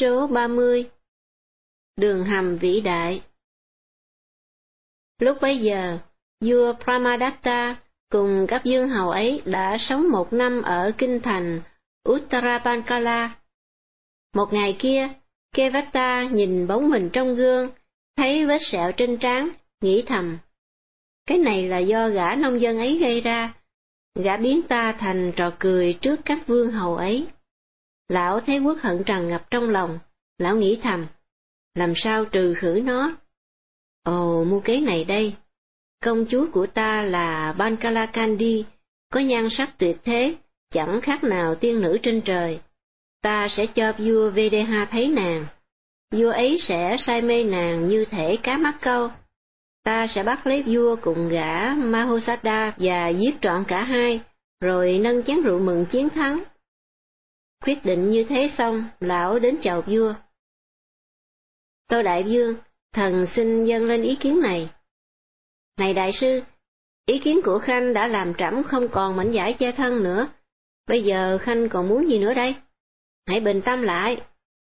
số 30. Đường hầm vĩ đại. Lúc bấy giờ, vua Brahmadatta cùng các vương hầu ấy đã sống 1 năm ở kinh thành Uttarapankala. Một ngày kia, Kevata nhìn bóng mình trong gương, thấy vết sẹo trên trán, nghĩ thầm: cái này là do gã nông dân ấy gây ra, gã biến ta thành trò cười trước các vương hầu ấy. Lão thấy uất hận tràn ngập trong lòng, lão nghĩ thầm: làm sao trừ khử nó? Ồ, mưu kế này đây. Công chúa của ta là Bankalakandi, có nhan sắc tuyệt thế, chẳng khác nào tiên nữ trên trời. Ta sẽ cho vua Vedeha thấy nàng. Vua ấy sẽ say mê nàng như thể cá mắc câu. Ta sẽ bắt lấy vua cùng gã Mahosada và giết trọn cả hai, rồi nâng chén rượu mừng chiến thắng. Quyết định như thế xong, lão đến chầu vua. Tâu đại vương, thần xin dâng lên ý kiến này. Này đại sư, ý kiến của Khanh đã làm trẫm không còn mảnh vải che thân nữa. Bây giờ Khanh còn muốn gì nữa đây? Hãy bình tâm lại.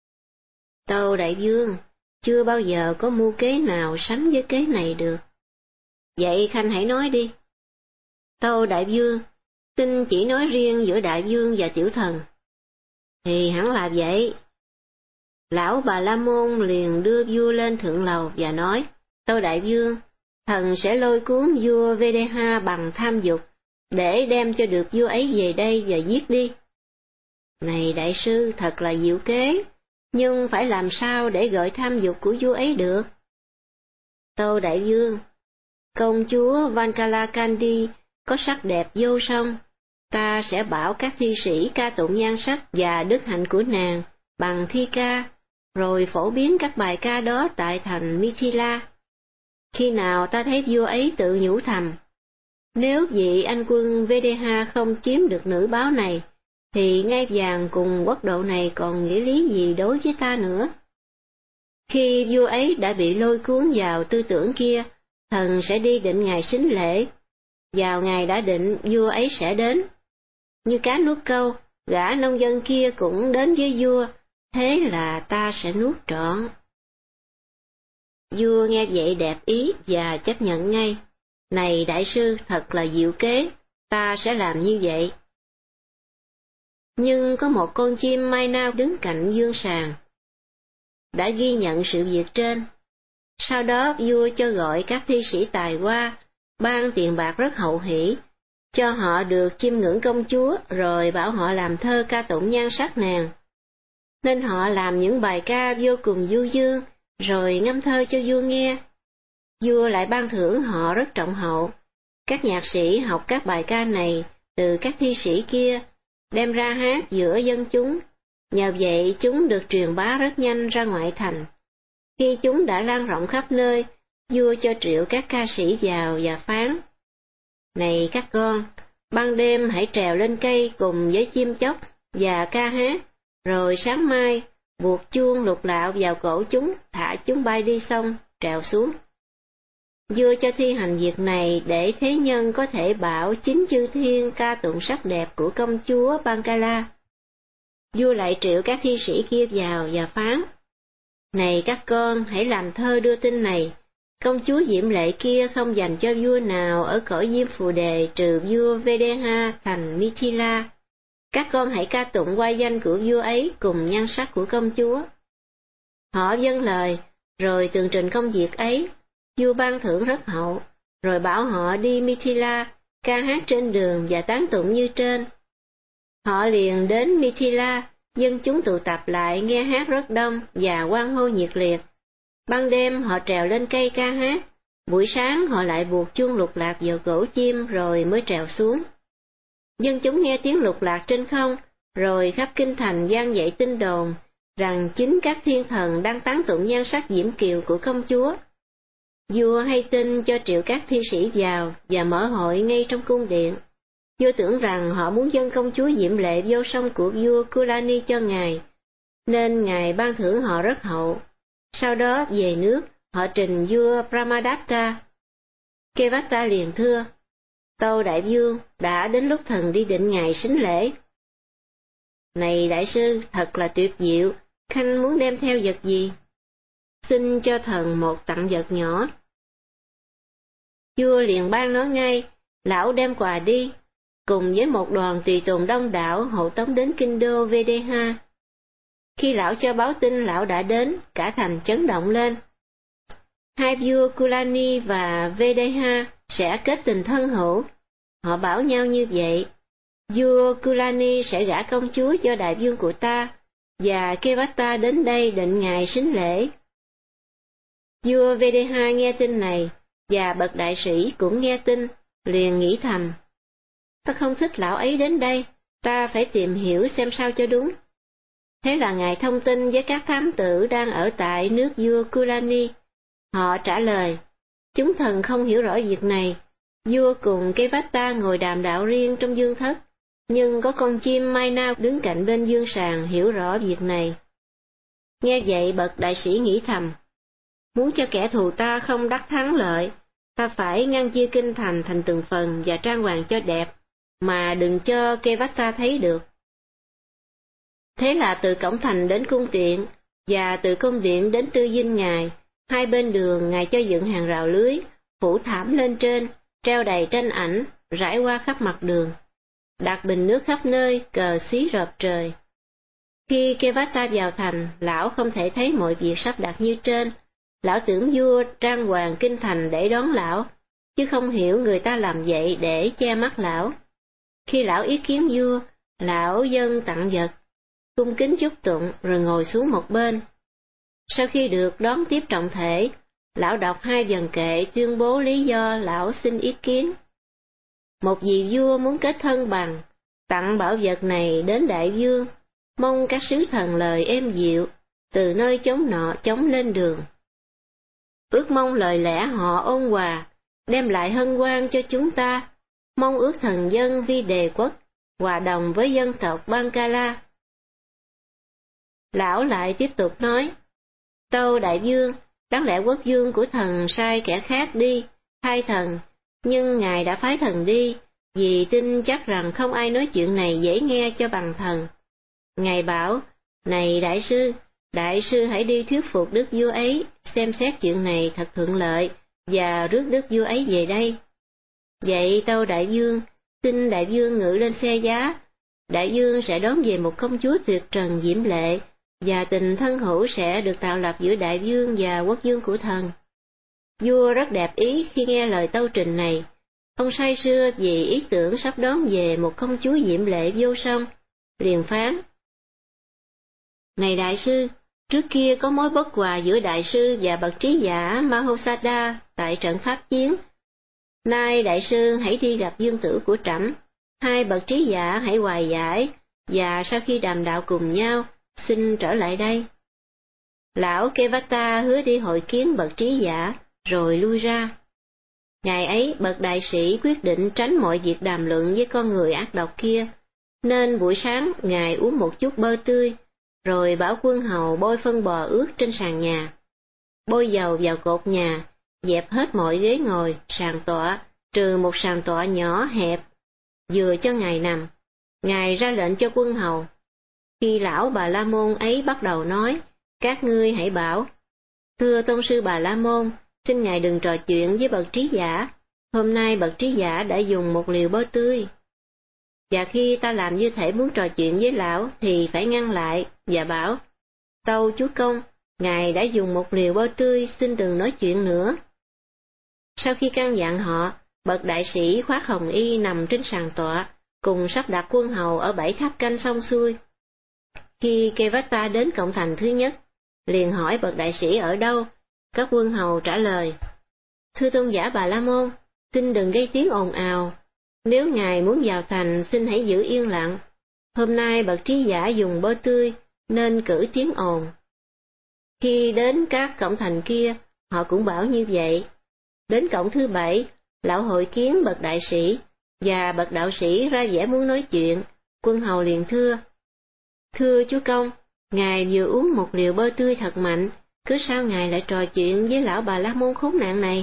Tâu đại vương, chưa bao giờ có mưu kế nào sánh với kế này được. Vậy Khanh hãy nói đi. Tâu đại vương, xin chỉ nói riêng giữa đại vương và tiểu thần. Thì hẳn là vậy. Lão Bà La Môn liền đưa vua lên thượng lầu và nói: Tâu đại vương, thần sẽ lôi cuốn vua Vedeha bằng tham dục, để đem cho được vua ấy về đây và giết đi. Này đại sư, thật là diệu kế, nhưng phải làm sao để gợi tham dục của vua ấy được? Tâu đại vương, công chúa Vankalakandi có sắc đẹp vô song, ta sẽ bảo các thi sĩ ca tụng nhan sắc và đức hạnh của nàng bằng thi ca, rồi phổ biến các bài ca đó tại thành Mithila. Khi nào ta thấy vua ấy tự nhủ thầm: nếu vị anh quân Vedeha không chiếm được nữ báo này, thì ngai vàng cùng quốc độ này còn nghĩa lý gì đối với ta nữa? Khi vua ấy đã bị lôi cuốn vào tư tưởng kia, thần sẽ đi định ngày sính lễ. Vào ngày đã định, vua ấy sẽ đến. Như cá nuốt câu, gã nông dân kia cũng đến với vua, thế là ta sẽ nuốt trọn. Vua nghe vậy đẹp ý và chấp nhận ngay. Này đại sư, thật là diệu kế, ta sẽ làm như vậy. Nhưng có một con chim mai nao đứng cạnh dương sàng, đã ghi nhận sự việc trên. Sau đó vua cho gọi các thi sĩ tài hoa, ban tiền bạc rất hậu hỷ, cho họ được chiêm ngưỡng công chúa, rồi bảo họ làm thơ ca tụng nhan sắc nàng. Nên họ làm những bài ca vô cùng du dương, rồi ngâm thơ cho vua nghe. Vua lại ban thưởng họ rất trọng hậu. Các nhạc sĩ học các bài ca này từ các thi sĩ kia, đem ra hát giữa dân chúng. Nhờ vậy chúng được truyền bá rất nhanh ra ngoại thành. Khi chúng đã lan rộng khắp nơi, vua cho triệu các ca sĩ vào và phán: này các con, ban đêm hãy trèo lên cây cùng với chim chóc và ca hát, rồi sáng mai buộc chuông lục lạo vào cổ chúng, thả chúng bay đi xong, trèo xuống. Vua cho thi hành việc này để thế nhân có thể bảo chính chư thiên ca tụng sắc đẹp của công chúa Bankala. Vua lại triệu các thi sĩ kia vào và phán: này các con, hãy làm thơ đưa tin này. Công chúa diễm lệ kia không dành cho vua nào ở cõi Diêm Phù Đề trừ vua Vedeha thành Mithila. Các con hãy ca tụng oai danh của vua ấy cùng nhan sắc của công chúa. Họ vâng lời, rồi tường trình công việc ấy. Vua ban thưởng rất hậu, rồi bảo họ đi Mithila, ca hát trên đường và tán tụng như trên. Họ liền đến Mithila, dân chúng tụ tập lại nghe hát rất đông và hoan hô nhiệt liệt. Ban đêm họ trèo lên cây ca hát, buổi sáng họ lại buộc chuông lục lạc vào cổ chim rồi mới trèo xuống. Dân chúng nghe tiếng lục lạc trên không, rồi khắp kinh thành vang dậy tin đồn rằng chính các thiên thần đang tán tụng nhan sắc diễm kiều của công chúa. Vua hay tin cho triệu các thi sĩ vào và mở hội ngay trong cung điện. Vua tưởng rằng họ muốn dâng công chúa diễm lệ vô song của vua Kulani cho ngài, nên ngài ban thưởng họ rất hậu. Sau đó về nước, họ trình vua Brahmadatta. Kevata liền thưa: tâu đại vương, đã đến lúc thần đi định ngày sính lễ. Này đại sư, thật là tuyệt diệu, Khanh muốn đem theo vật gì? Xin cho thần một tặng vật nhỏ. Vua liền ban nó ngay, lão đem quà đi, cùng với một đoàn tùy tùng đông đảo hộ tống đến kinh đô Vedeha. Khi lão cho báo tin lão đã đến, cả thành chấn động lên. Hai vua Kulani và Vedeha sẽ kết tình thân hữu. Họ bảo nhau như vậy: vua Kulani sẽ gả công chúa cho đại vương của ta, và Kevata đến đây định ngày sính lễ. Vua Vedeha nghe tin này, và bậc đại sĩ cũng nghe tin, liền nghĩ thầm: ta không thích lão ấy đến đây, ta phải tìm hiểu xem sao cho đúng. Thế là ngài thông tin với các thám tử đang ở tại nước vua Kulani. Họ trả lời: chúng thần không hiểu rõ việc này. Vua cùng Kevata ngồi đàm đạo riêng trong dương thất, nhưng có con chim mai nao đứng cạnh bên dương sàng hiểu rõ việc này. Nghe vậy bậc đại sĩ nghĩ thầm: muốn cho kẻ thù ta không đắc thắng lợi, ta phải ngăn chia kinh thành thành từng phần và trang hoàng cho đẹp, mà đừng cho Kevata thấy được. Thế là từ cổng thành đến cung điện, và từ cung điện đến tư dinh ngài, hai bên đường ngài cho dựng hàng rào lưới, phủ thảm lên trên, treo đầy tranh ảnh, rải qua khắp mặt đường, đặt bình nước khắp nơi, cờ xí rợp trời. Khi Kevata vào thành, lão không thể thấy mọi việc sắp đặt như trên. Lão tưởng vua trang hoàng kinh thành để đón lão, chứ không hiểu người ta làm vậy để che mắt lão. Khi lão ý kiến vua, lão dâng tặng vật, cung kính chúc tụng rồi ngồi xuống một bên. Sau khi được đón tiếp trọng thể, lão đọc hai vần kệ tuyên bố lý do lão xin ý kiến. Một vị vua muốn kết thân bằng, tặng bảo vật này đến đại vương, mong các sứ thần lời êm dịu, từ nơi chốn nọ chóng lên đường. Ước mong lời lẽ họ ôn hòa, đem lại hân hoan cho chúng ta, mong ước thần dân vi đề quốc, hòa đồng với dân tộc Bankala. Lão lại tiếp tục nói: tâu đại vương, đáng lẽ quốc vương của thần sai kẻ khác đi, thay thần, nhưng ngài đã phái thần đi, vì tin chắc rằng không ai nói chuyện này dễ nghe cho bằng thần. Ngài bảo: này đại sư hãy đi thuyết phục đức vua ấy, xem xét chuyện này thật thuận lợi, và rước đức vua ấy về đây. Vậy tâu đại vương, xin đại vương ngự lên xe giá, đại vương sẽ đón về một công chúa tuyệt trần diễm lệ, và tình thân hữu sẽ được tạo lập giữa đại vương và quốc vương của thần. Vua rất đẹp ý khi nghe lời tâu trình này. Ông say sưa vì ý tưởng sắp đón về một công chúa diễm lệ vô song, liền phán: này đại sư, trước kia có mối bất hòa giữa đại sư và bậc trí giả Mahosada tại trận pháp chiến. Nay đại sư hãy đi gặp vương tử của trẫm, hai bậc trí giả hãy hòa giải, và sau khi đàm đạo cùng nhau, xin trở lại đây. Lão Kevata hứa đi hội kiến bậc trí giả, rồi lui ra. Ngày ấy bậc đại sĩ quyết định tránh mọi việc đàm luận với con người ác độc kia, nên buổi sáng ngài uống một chút bơ tươi, rồi bảo quân hầu bôi phân bò ướt trên sàn nhà, bôi dầu vào cột nhà, dẹp hết mọi ghế ngồi, sàn tọa, trừ một sàn tọa nhỏ hẹp, vừa cho ngài nằm. Ngài ra lệnh cho quân hầu. Khi lão Bà La Môn ấy bắt đầu nói, các ngươi hãy bảo: thưa tôn sư Bà La Môn, xin ngài đừng trò chuyện với bậc trí giả, hôm nay bậc trí giả đã dùng một liều bơ tươi. Và khi ta làm như thể muốn trò chuyện với lão thì phải ngăn lại và bảo: tâu chúa công, ngài đã dùng một liều bơ tươi, xin đừng nói chuyện nữa. Sau khi căn dặn họ, bậc đại sĩ khoác hồng y nằm trên sàn tọa, cùng sắp đặt quân hầu ở 7 tháp canh xong xuôi. Khi Kevata đến cổng thành thứ nhất, liền hỏi bậc đại sĩ ở đâu. Các quân hầu trả lời: thưa tôn giả Bà La Môn, xin đừng gây tiếng ồn ào. Nếu ngài muốn vào thành, xin hãy giữ yên lặng. Hôm nay bậc trí giả dùng bơ tươi, nên cử tiếng ồn. Khi đến các cổng thành kia, họ cũng bảo như vậy. Đến cổng thứ 7, lão hội kiến bậc đại sĩ, và bậc đạo sĩ ra vẻ muốn nói chuyện. Quân hầu liền thưa: thưa chúa công, ngài vừa uống một liều bơ tươi thật mạnh, cứ sao ngài lại trò chuyện với lão Bà La Môn khốn nạn này?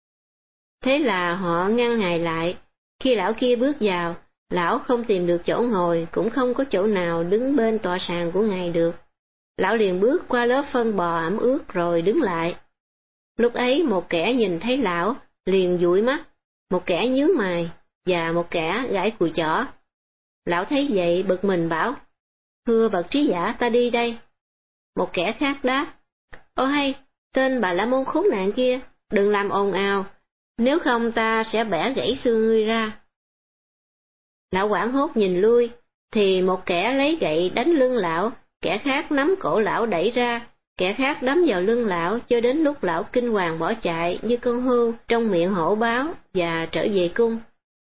Thế là họ ngăn ngài lại. Khi lão kia bước vào, lão không tìm được chỗ ngồi, cũng không có chỗ nào đứng bên tọa sàn của ngài được. Lão liền bước qua lớp phân bò ẩm ướt rồi đứng lại. Lúc ấy một kẻ nhìn thấy lão, liền dụi mắt, một kẻ nhướng mày, và một kẻ gãi cùi chỏ. Lão thấy vậy bực mình bảo, thưa bậc trí giả, ta đi đây. Một kẻ khác đáp, ô hay, tên Bà La Môn khốn nạn kia, đừng làm ồn ào, nếu không ta sẽ bẻ gãy xương ngươi ra. Lão hoảng hốt nhìn lui, thì một kẻ lấy gậy đánh lưng lão, kẻ khác nắm cổ lão đẩy ra, kẻ khác đấm vào lưng lão cho đến lúc lão kinh hoàng bỏ chạy như con hươu trong miệng hổ báo và trở về cung.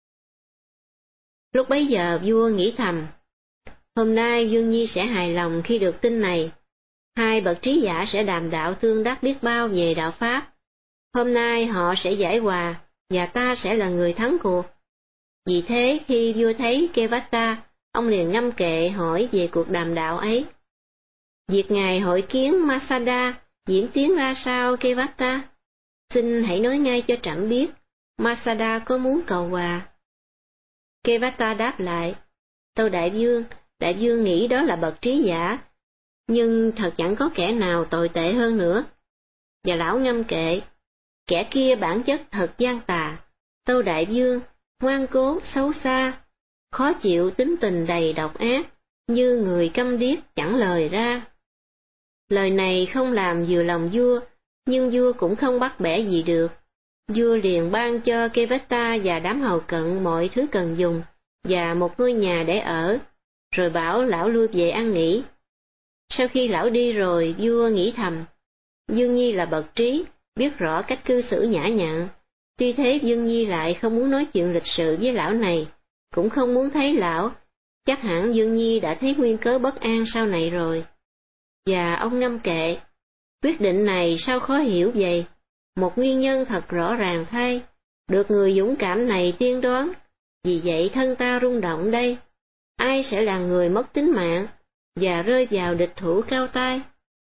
Lúc bấy giờ vua nghĩ thầm, hôm nay Dương Nhi sẽ hài lòng khi được tin này. Hai bậc trí giả sẽ đàm đạo tương đắc biết bao về đạo Pháp. Hôm nay họ sẽ giải hòa, và ta sẽ là người thắng cuộc. Vì thế khi vua thấy Kevata, ông liền ngâm kệ hỏi về cuộc đàm đạo ấy. Việc ngài hội kiến Masada diễn tiến ra sao Kevata? Xin hãy nói ngay cho trẫm biết, Masada có muốn cầu hòa? Kevata đáp lại, tâu đại vương nghĩ đó là bậc trí giả, nhưng thật chẳng có kẻ nào tồi tệ hơn nữa. Và lão ngâm kệ, kẻ kia bản chất thật gian tà, tâu đại vương, ngoan cố, xấu xa, khó chịu tính tình đầy độc ác, như người câm điếc chẳng lời ra. Lời này không làm vừa lòng vua, nhưng vua cũng không bắt bẻ gì được. Vua liền ban cho Kevata và đám hầu cận mọi thứ cần dùng, và một ngôi nhà để ở, rồi bảo lão lui về ăn nghỉ. Sau khi lão đi rồi, vua nghĩ thầm, Dương Nhi là bậc trí, biết rõ cách cư xử nhã nhặn, tuy thế Dương Nhi lại không muốn nói chuyện lịch sự với lão này, cũng không muốn thấy lão, chắc hẳn Dương Nhi đã thấy nguyên cớ bất an sau này rồi. Và ông ngâm kệ, quyết định này sao khó hiểu vậy, một nguyên nhân thật rõ ràng thay, được người dũng cảm này tiên đoán, vì vậy thân ta rung động đây, ai sẽ là người mất tính mạng, và rơi vào địch thủ cao tay?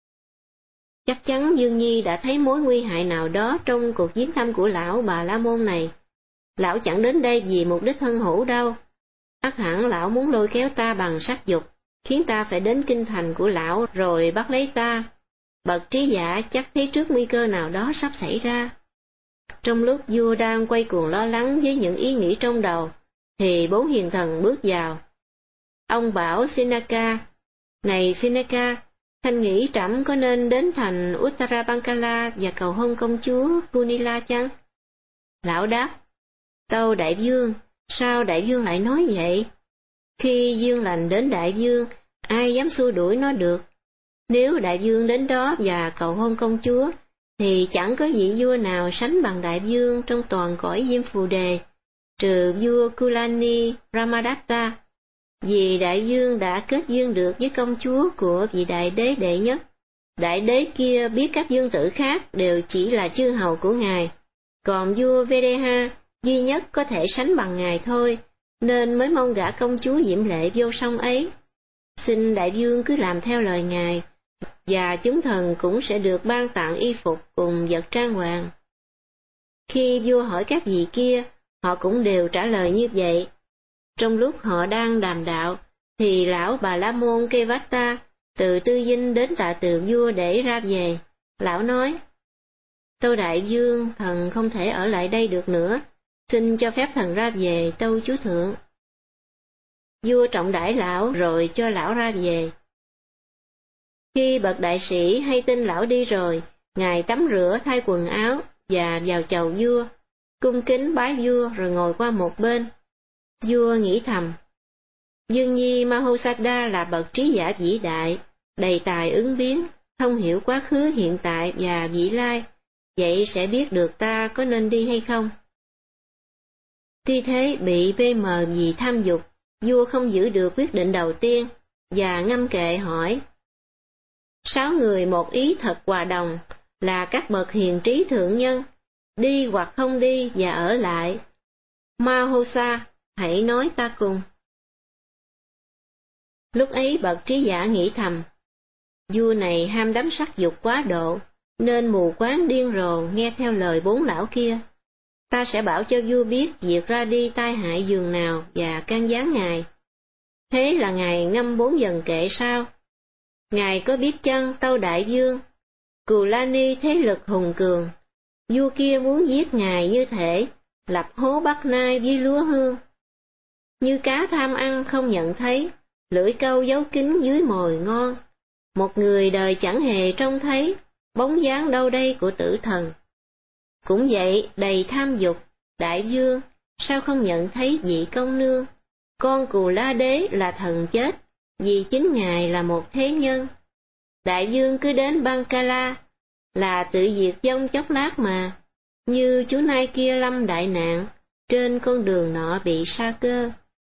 Chắc chắn Dương Nhi đã thấy mối nguy hại nào đó trong cuộc viếng thăm của lão Bà La Môn này. Lão chẳng đến đây vì mục đích thân hữu đâu. Ắt hẳn lão muốn lôi kéo ta bằng sắc dục, khiến ta phải đến kinh thành của lão rồi bắt lấy ta. Bậc trí giả chắc thấy trước nguy cơ nào đó sắp xảy ra. Trong lúc vua đang quay cuồng lo lắng với những ý nghĩ trong đầu, thì bốn hiền thần bước vào. Ông bảo Sinaka, này Sinaka, Thanh nghĩ trẫm có nên đến thành Uttarabankala và cầu hôn công chúa Gunila chăng? Lão đáp, tâu đại vương, sao đại vương lại nói vậy? Khi duyên lành đến đại vương, ai dám xua đuổi nó được? Nếu đại vương đến đó và cầu hôn công chúa, thì chẳng có vị vua nào sánh bằng đại vương trong toàn cõi Diêm Phù Đề, trừ vua Kulani Ramadatta. Vì đại vương đã kết duyên được với công chúa của vị đại đế đệ nhất. Đại đế kia biết các vương tử khác đều chỉ là chư hầu của ngài, còn vua Vedeha duy nhất có thể sánh bằng ngài thôi, nên mới mong gả công chúa diễm lệ vô song ấy. Xin đại vương cứ làm theo lời ngài, và chúng thần cũng sẽ được ban tặng y phục cùng vật trang hoàng. Khi vua hỏi các vị kia, họ cũng đều trả lời như vậy. Trong lúc họ đang đàm đạo, thì lão Bà La Môn Kevata từ Tư Dinh đến tạ từ vua để ra về. Lão nói, tâu đại vương, thần không thể ở lại đây được nữa, xin cho phép thần ra về, tâu chúa thượng. Vua trọng đãi lão rồi cho lão ra về. Khi bậc đại sĩ hay tin lão đi rồi, ngài tắm rửa thay quần áo và vào chầu vua, cung kính bái vua rồi ngồi qua một bên. Vua nghĩ thầm, Dương Nhi Mahosada là bậc trí giả vĩ đại, đầy tài ứng biến, thông hiểu quá khứ hiện tại và vị lai, vậy sẽ biết được ta có nên đi hay không. Tuy thế bị bê mờ vì tham dục, vua không giữ được quyết định đầu tiên, và ngâm kệ hỏi, 6 người một ý thật hòa đồng, là các bậc hiền trí thượng nhân, đi hoặc không đi và ở lại. Mahosa, hãy nói ta cùng. Lúc ấy bậc trí giả nghĩ thầm, vua này ham đắm sắc dục quá độ, nên mù quáng điên rồ nghe theo lời 4 lão kia. Ta sẽ bảo cho vua biết việc ra đi tai hại giường nào và can gián ngài. Thế là ngài ngâm 4 dần kệ sao? Ngài có biết chăng Tâu Đại Vương, Cù La Ni thế lực hùng cường, vua kia muốn giết ngài như thể lập hố Bắc Nai với lúa hương. Như cá tham ăn không nhận thấy, lưỡi câu giấu kín dưới mồi ngon. Một người đời chẳng hề trông thấy, bóng dáng đâu đây của tử thần. Cũng vậy, đầy tham dục, đại vương, sao không nhận thấy vị công nương? Con Cù La Đế là thần chết, vì chính ngài là một thế nhân. Đại vương cứ đến Bankala, là tự diệt vong chốc lát mà, như chú nai kia lâm đại nạn, trên con đường nọ bị sa cơ.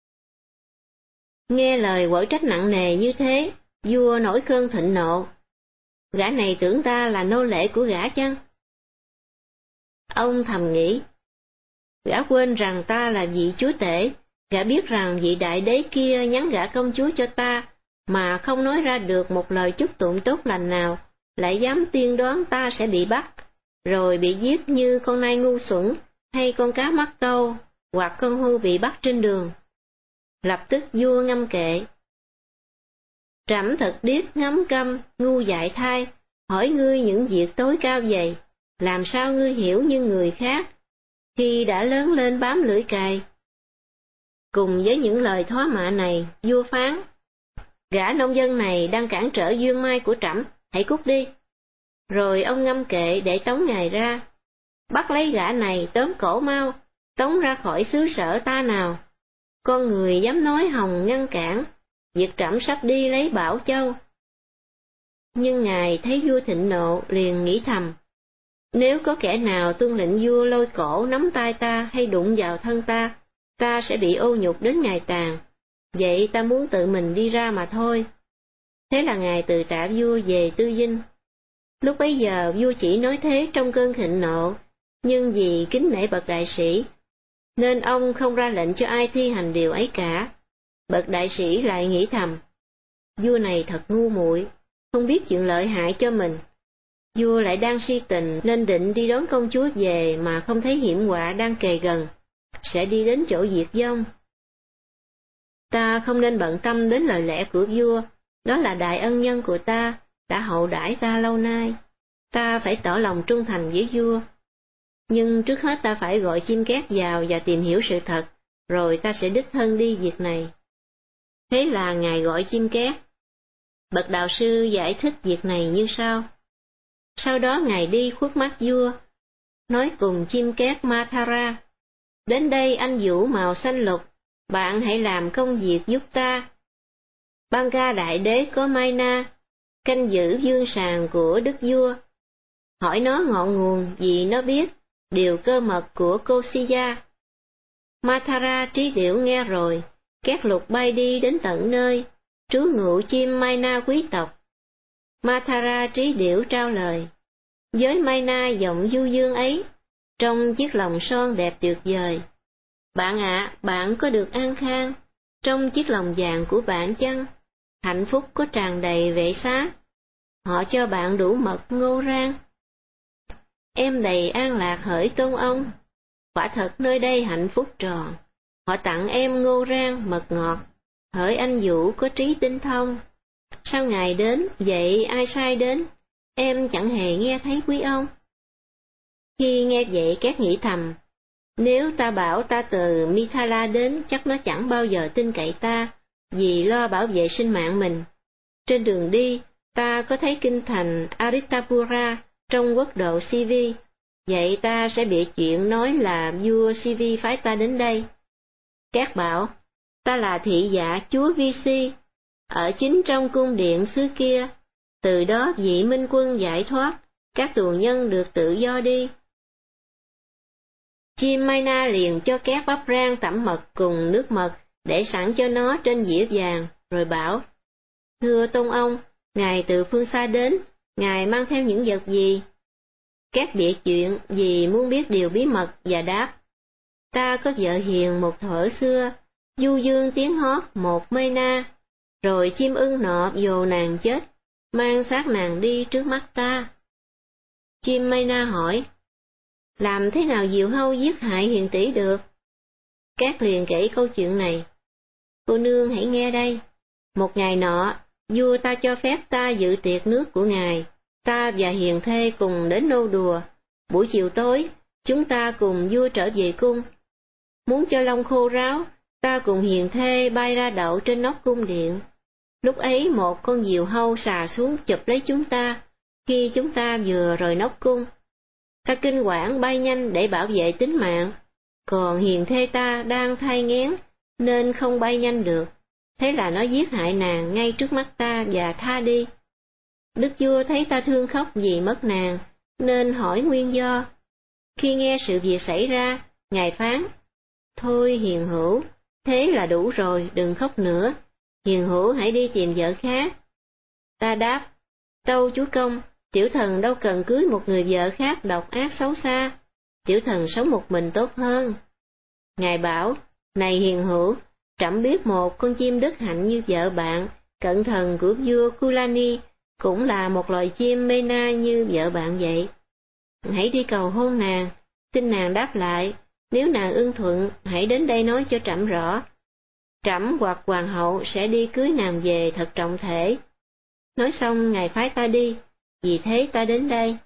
Nghe lời quở trách nặng nề như thế, vua nổi cơn thịnh nộ. Gã này tưởng ta là nô lệ của gã chăng? Ông thầm nghĩ, gã quên rằng ta là vị chúa tể, gã biết rằng vị đại đế kia nhắn gả công chúa cho ta, mà không nói ra được một lời chúc tụng tốt lành nào, lại dám tiên đoán ta sẽ bị bắt, rồi bị giết như con nai ngu xuẩn, hay con cá mắc câu, hoặc con hươu bị bắt trên đường. Lập tức vua ngâm kệ. Trẫm thật điếc ngắm câm, ngu dại thai, hỏi ngươi những việc tối cao vậy, làm sao ngươi hiểu như người khác, khi đã lớn lên bám lưỡi cày. Cùng với những lời thóa mạ này, vua phán, gã nông dân này đang cản trở duyên mai của trẫm, hãy cút đi. Rồi ông ngâm kệ để tống ngài ra. Bắt lấy gã này tóm cổ mau, tống ra khỏi xứ sở ta nào. Con người dám nói hòng ngăn cản, việc trẫm sắp đi lấy Bảo Châu. Nhưng ngài thấy vua thịnh nộ liền nghĩ thầm, nếu có kẻ nào tuân lệnh vua lôi cổ nắm tay ta hay đụng vào thân ta, ta sẽ bị ô nhục đến ngày tàn, vậy ta muốn tự mình đi ra mà thôi. Thế là ngài từ trả vua về Tư Dinh. Lúc bấy giờ vua chỉ nói thế trong cơn thịnh nộ, nhưng vì kính nể bậc đại sĩ, nên ông không ra lệnh cho ai thi hành điều ấy cả. Bậc đại sĩ lại nghĩ thầm, vua này thật ngu muội, không biết chuyện lợi hại cho mình. Vua lại đang si tình nên định đi đón công chúa về mà không thấy hiểm họa đang kề gần, sẽ đi đến chỗ diệt vong. Ta không nên bận tâm đến lời lẽ của vua, đó là đại ân nhân của ta, đã hậu đãi ta lâu nay. Ta phải tỏ lòng trung thành với vua. Nhưng trước hết ta phải gọi chim két vào và tìm hiểu sự thật, rồi ta sẽ đích thân đi việc này. Thế là ngài gọi chim két. Bậc đạo sư giải thích việc này như sau. Sau đó ngài đi khuất mắt vua, nói cùng chim két Mathara, đến đây anh vũ màu xanh lục, bạn hãy làm công việc giúp ta. Banga đại đế có Maina, canh giữ vương sàng của đức vua. Hỏi nó ngọn nguồn vì nó biết điều cơ mật của Kosiya. Mathara trí điểu nghe rồi, két lục bay đi đến tận nơi, trú ngụ chim Maina quý tộc. Mathara trí điểu trao lời, với Maina giọng du dương ấy, trong chiếc lồng son đẹp tuyệt vời. Bạn ạ, bạn có được an khang, trong chiếc lồng vàng của bạn chăng? Hạnh phúc có tràn đầy vệ xá. Họ cho bạn đủ mật ngô rang. Em đầy an lạc hỡi tôn ông. Quả thật nơi đây hạnh phúc tròn. Họ tặng em ngô rang mật ngọt, hỡi anh vũ có trí tinh thông. Sao ngài đến, vậy ai sai đến? Em chẳng hề nghe thấy quý ông. Khi nghe vậy két nghĩ thầm, nếu ta bảo ta từ Mithala đến chắc nó chẳng bao giờ tin cậy ta, vì lo bảo vệ sinh mạng mình. Trên đường đi, ta có thấy kinh thành Aritapura trong quốc độ Sivi, vậy ta sẽ bịa chuyện nói là vua Sivi phái ta đến đây. Két bảo, ta là thị giả chúa Vi-si, ở chính trong cung điện xứ kia, từ đó vị minh quân giải thoát, các tù nhân được tự do đi. Chim Maina liền cho két bắp rang tẩm mật cùng nước mật, để sẵn cho nó trên dĩa vàng, rồi bảo, thưa tôn ông, ngài từ phương xa đến, ngài mang theo những vật gì? Két bịa chuyện vì muốn biết điều bí mật và đáp, ta có vợ hiền một thuở xưa, du dương tiếng hót một Maina, rồi chim ưng nọ vồ nàng chết, mang xác nàng đi trước mắt ta. Chim Maina hỏi, làm thế nào Diệu Hâu giết hại hiền tỷ được? Két liền kể câu chuyện này. Cô nương hãy nghe đây. Một ngày nọ, vua ta cho phép ta dự tiệc nước của ngài, ta và hiền thê cùng đến nô đùa. Buổi chiều tối, chúng ta cùng vua trở về cung. Muốn cho lông khô ráo, ta cùng hiền thê bay ra đậu trên nóc cung điện. Lúc ấy một con diều hâu xà xuống chụp lấy chúng ta, khi chúng ta vừa rời nóc cung. Ta kinh hoảng bay nhanh để bảo vệ tính mạng, còn hiền thê ta đang thai nghén nên không bay nhanh được. Thế là nó giết hại nàng ngay trước mắt ta và tha đi. Đức vua thấy ta thương khóc vì mất nàng, nên hỏi nguyên do. Khi nghe sự việc xảy ra, ngài phán: Thôi hiền hữu, thế là đủ rồi, đừng khóc nữa. Hiền hữu hãy đi tìm vợ khác. Ta đáp: Tâu chúa công, tiểu thần đâu cần cưới một người vợ khác độc ác xấu xa. Tiểu thần sống một mình tốt hơn. Ngài bảo: Này hiền hữu, trẫm biết một con chim đức hạnh như vợ bạn, cận thần của vua Kulani, cũng là một loài chim Mena như vợ bạn vậy. Hãy đi cầu hôn nàng, xin nàng đáp lại. Nếu nàng ưng thuận, hãy đến đây nói cho trẫm rõ. Trẫm hoặc hoàng hậu sẽ đi cưới nàng về thật trọng thể. Nói xong ngài phái ta đi, vì thế ta đến đây.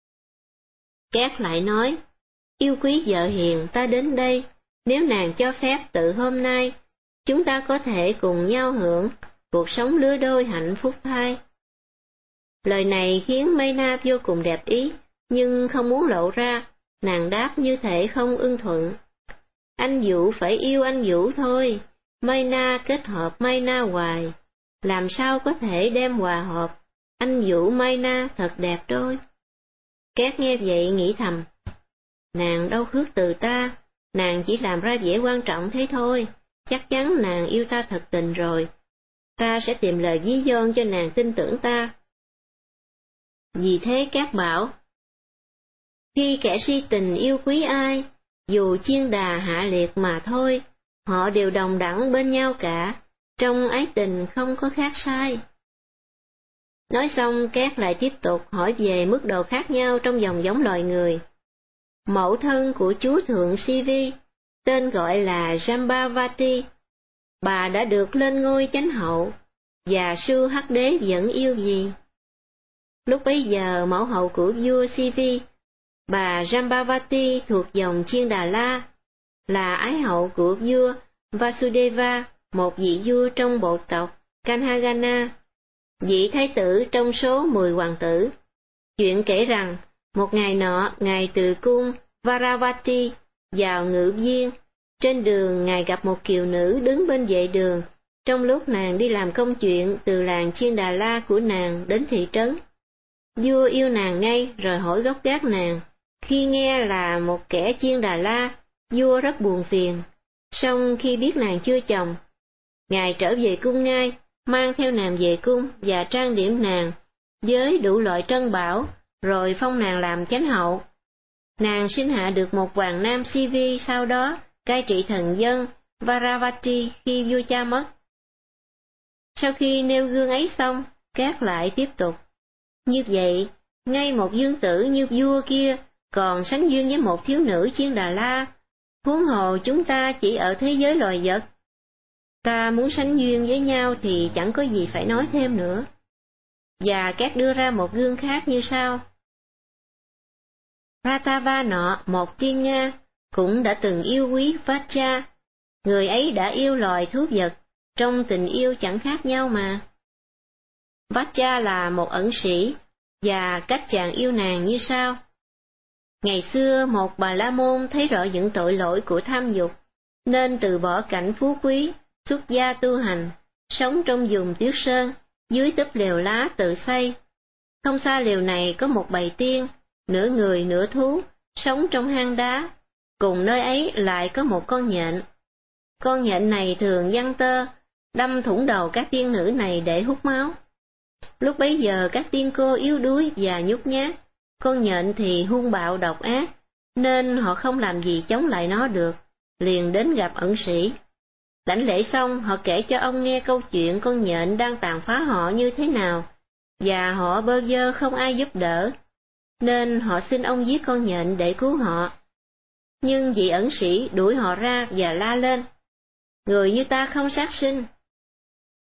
Két lại nói: Yêu quý vợ hiền, ta đến đây. Nếu nàng cho phép, từ hôm nay, chúng ta có thể cùng nhau hưởng cuộc sống lứa đôi hạnh phúc thai. Lời này khiến Mayna vô cùng đẹp ý, nhưng không muốn lộ ra, nàng đáp như thể không ưng thuận. Anh Vũ phải yêu anh Vũ thôi, Mayna kết hợp Mayna hoài, làm sao có thể đem hòa hợp, anh Vũ Mayna thật đẹp đôi. Két nghe vậy nghĩ thầm, nàng đâu khước từ ta, nàng chỉ làm ra vẻ quan trọng thế thôi, chắc chắn nàng yêu ta thật tình rồi. Ta sẽ tìm lời ví von cho nàng tin tưởng ta. Vì thế Két bảo, khi kẻ si tình yêu quý ai, dù chiên đà hạ liệt mà thôi, họ đều đồng đẳng bên nhau cả, trong ái tình không có khác sai. Nói xong Két lại tiếp tục hỏi về mức độ khác nhau trong dòng giống loài người. Mẫu thân của chúa thượng Sivi, tên gọi là Jambavati, bà đã được lên ngôi chánh hậu, và sư hắc đế vẫn yêu gì? Lúc bấy giờ mẫu hậu của vua Sivi, bà Jambavati thuộc dòng Chiên Đà La, là ái hậu của vua Vasudeva, một vị vua trong bộ tộc Kanhagana, vị thái tử trong số 10 hoàng tử. Chuyện kể rằng, một ngày nọ, ngài từ cung Varavati vào ngự viên, trên đường ngài gặp một kiều nữ đứng bên vệ đường, trong lúc nàng đi làm công chuyện từ làng Chiên Đà La của nàng đến thị trấn. Vua yêu nàng ngay rồi hỏi gốc gác nàng. Khi nghe là một kẻ Chiên Đà La, vua rất buồn phiền. Song khi biết nàng chưa chồng, ngài trở về cung ngay, mang theo nàng về cung và trang điểm nàng với đủ loại trân bảo, rồi phong nàng làm chánh hậu. Nàng sinh hạ được một hoàng nam Sivi, sau đó cai trị thần dân Varavati khi vua cha mất. Sau khi nêu gương ấy xong, Két lại tiếp tục. Như vậy, ngay một dương tử như vua kia còn sánh duyên với một thiếu nữ Chiên Đà La, huống hồ chúng ta chỉ ở thế giới loài vật. Ta muốn sánh duyên với nhau thì chẳng có gì phải nói thêm nữa. Và Két đưa ra một gương khác như sau. Ratava nọ, một tiên Nga, cũng đã từng yêu quý Vacha. Người ấy đã yêu loài thú vật, trong tình yêu chẳng khác nhau mà. Vacha là một ẩn sĩ, và cách chàng yêu nàng như sau. Ngày xưa một bà la môn thấy rõ những tội lỗi của tham dục, nên từ bỏ cảnh phú quý, xuất gia tu hành, sống trong vùng tuyết sơn, dưới túp lều lá tự xây. Không xa lều này có một bầy tiên, nửa người nửa thú, sống trong hang đá, cùng nơi ấy lại có một con nhện. Con nhện này thường giăng tơ, đâm thủng đầu các tiên nữ này để hút máu. Lúc bấy giờ các tiên cô yếu đuối và nhút nhát, con nhện thì hung bạo độc ác, nên họ không làm gì chống lại nó được, liền đến gặp ẩn sĩ. Đảnh lễ xong, họ kể cho ông nghe câu chuyện con nhện đang tàn phá họ như thế nào, và họ bơ vơ không ai giúp đỡ, nên họ xin ông giết con nhện để cứu họ. Nhưng vị ẩn sĩ đuổi họ ra và la lên, người như ta không sát sinh.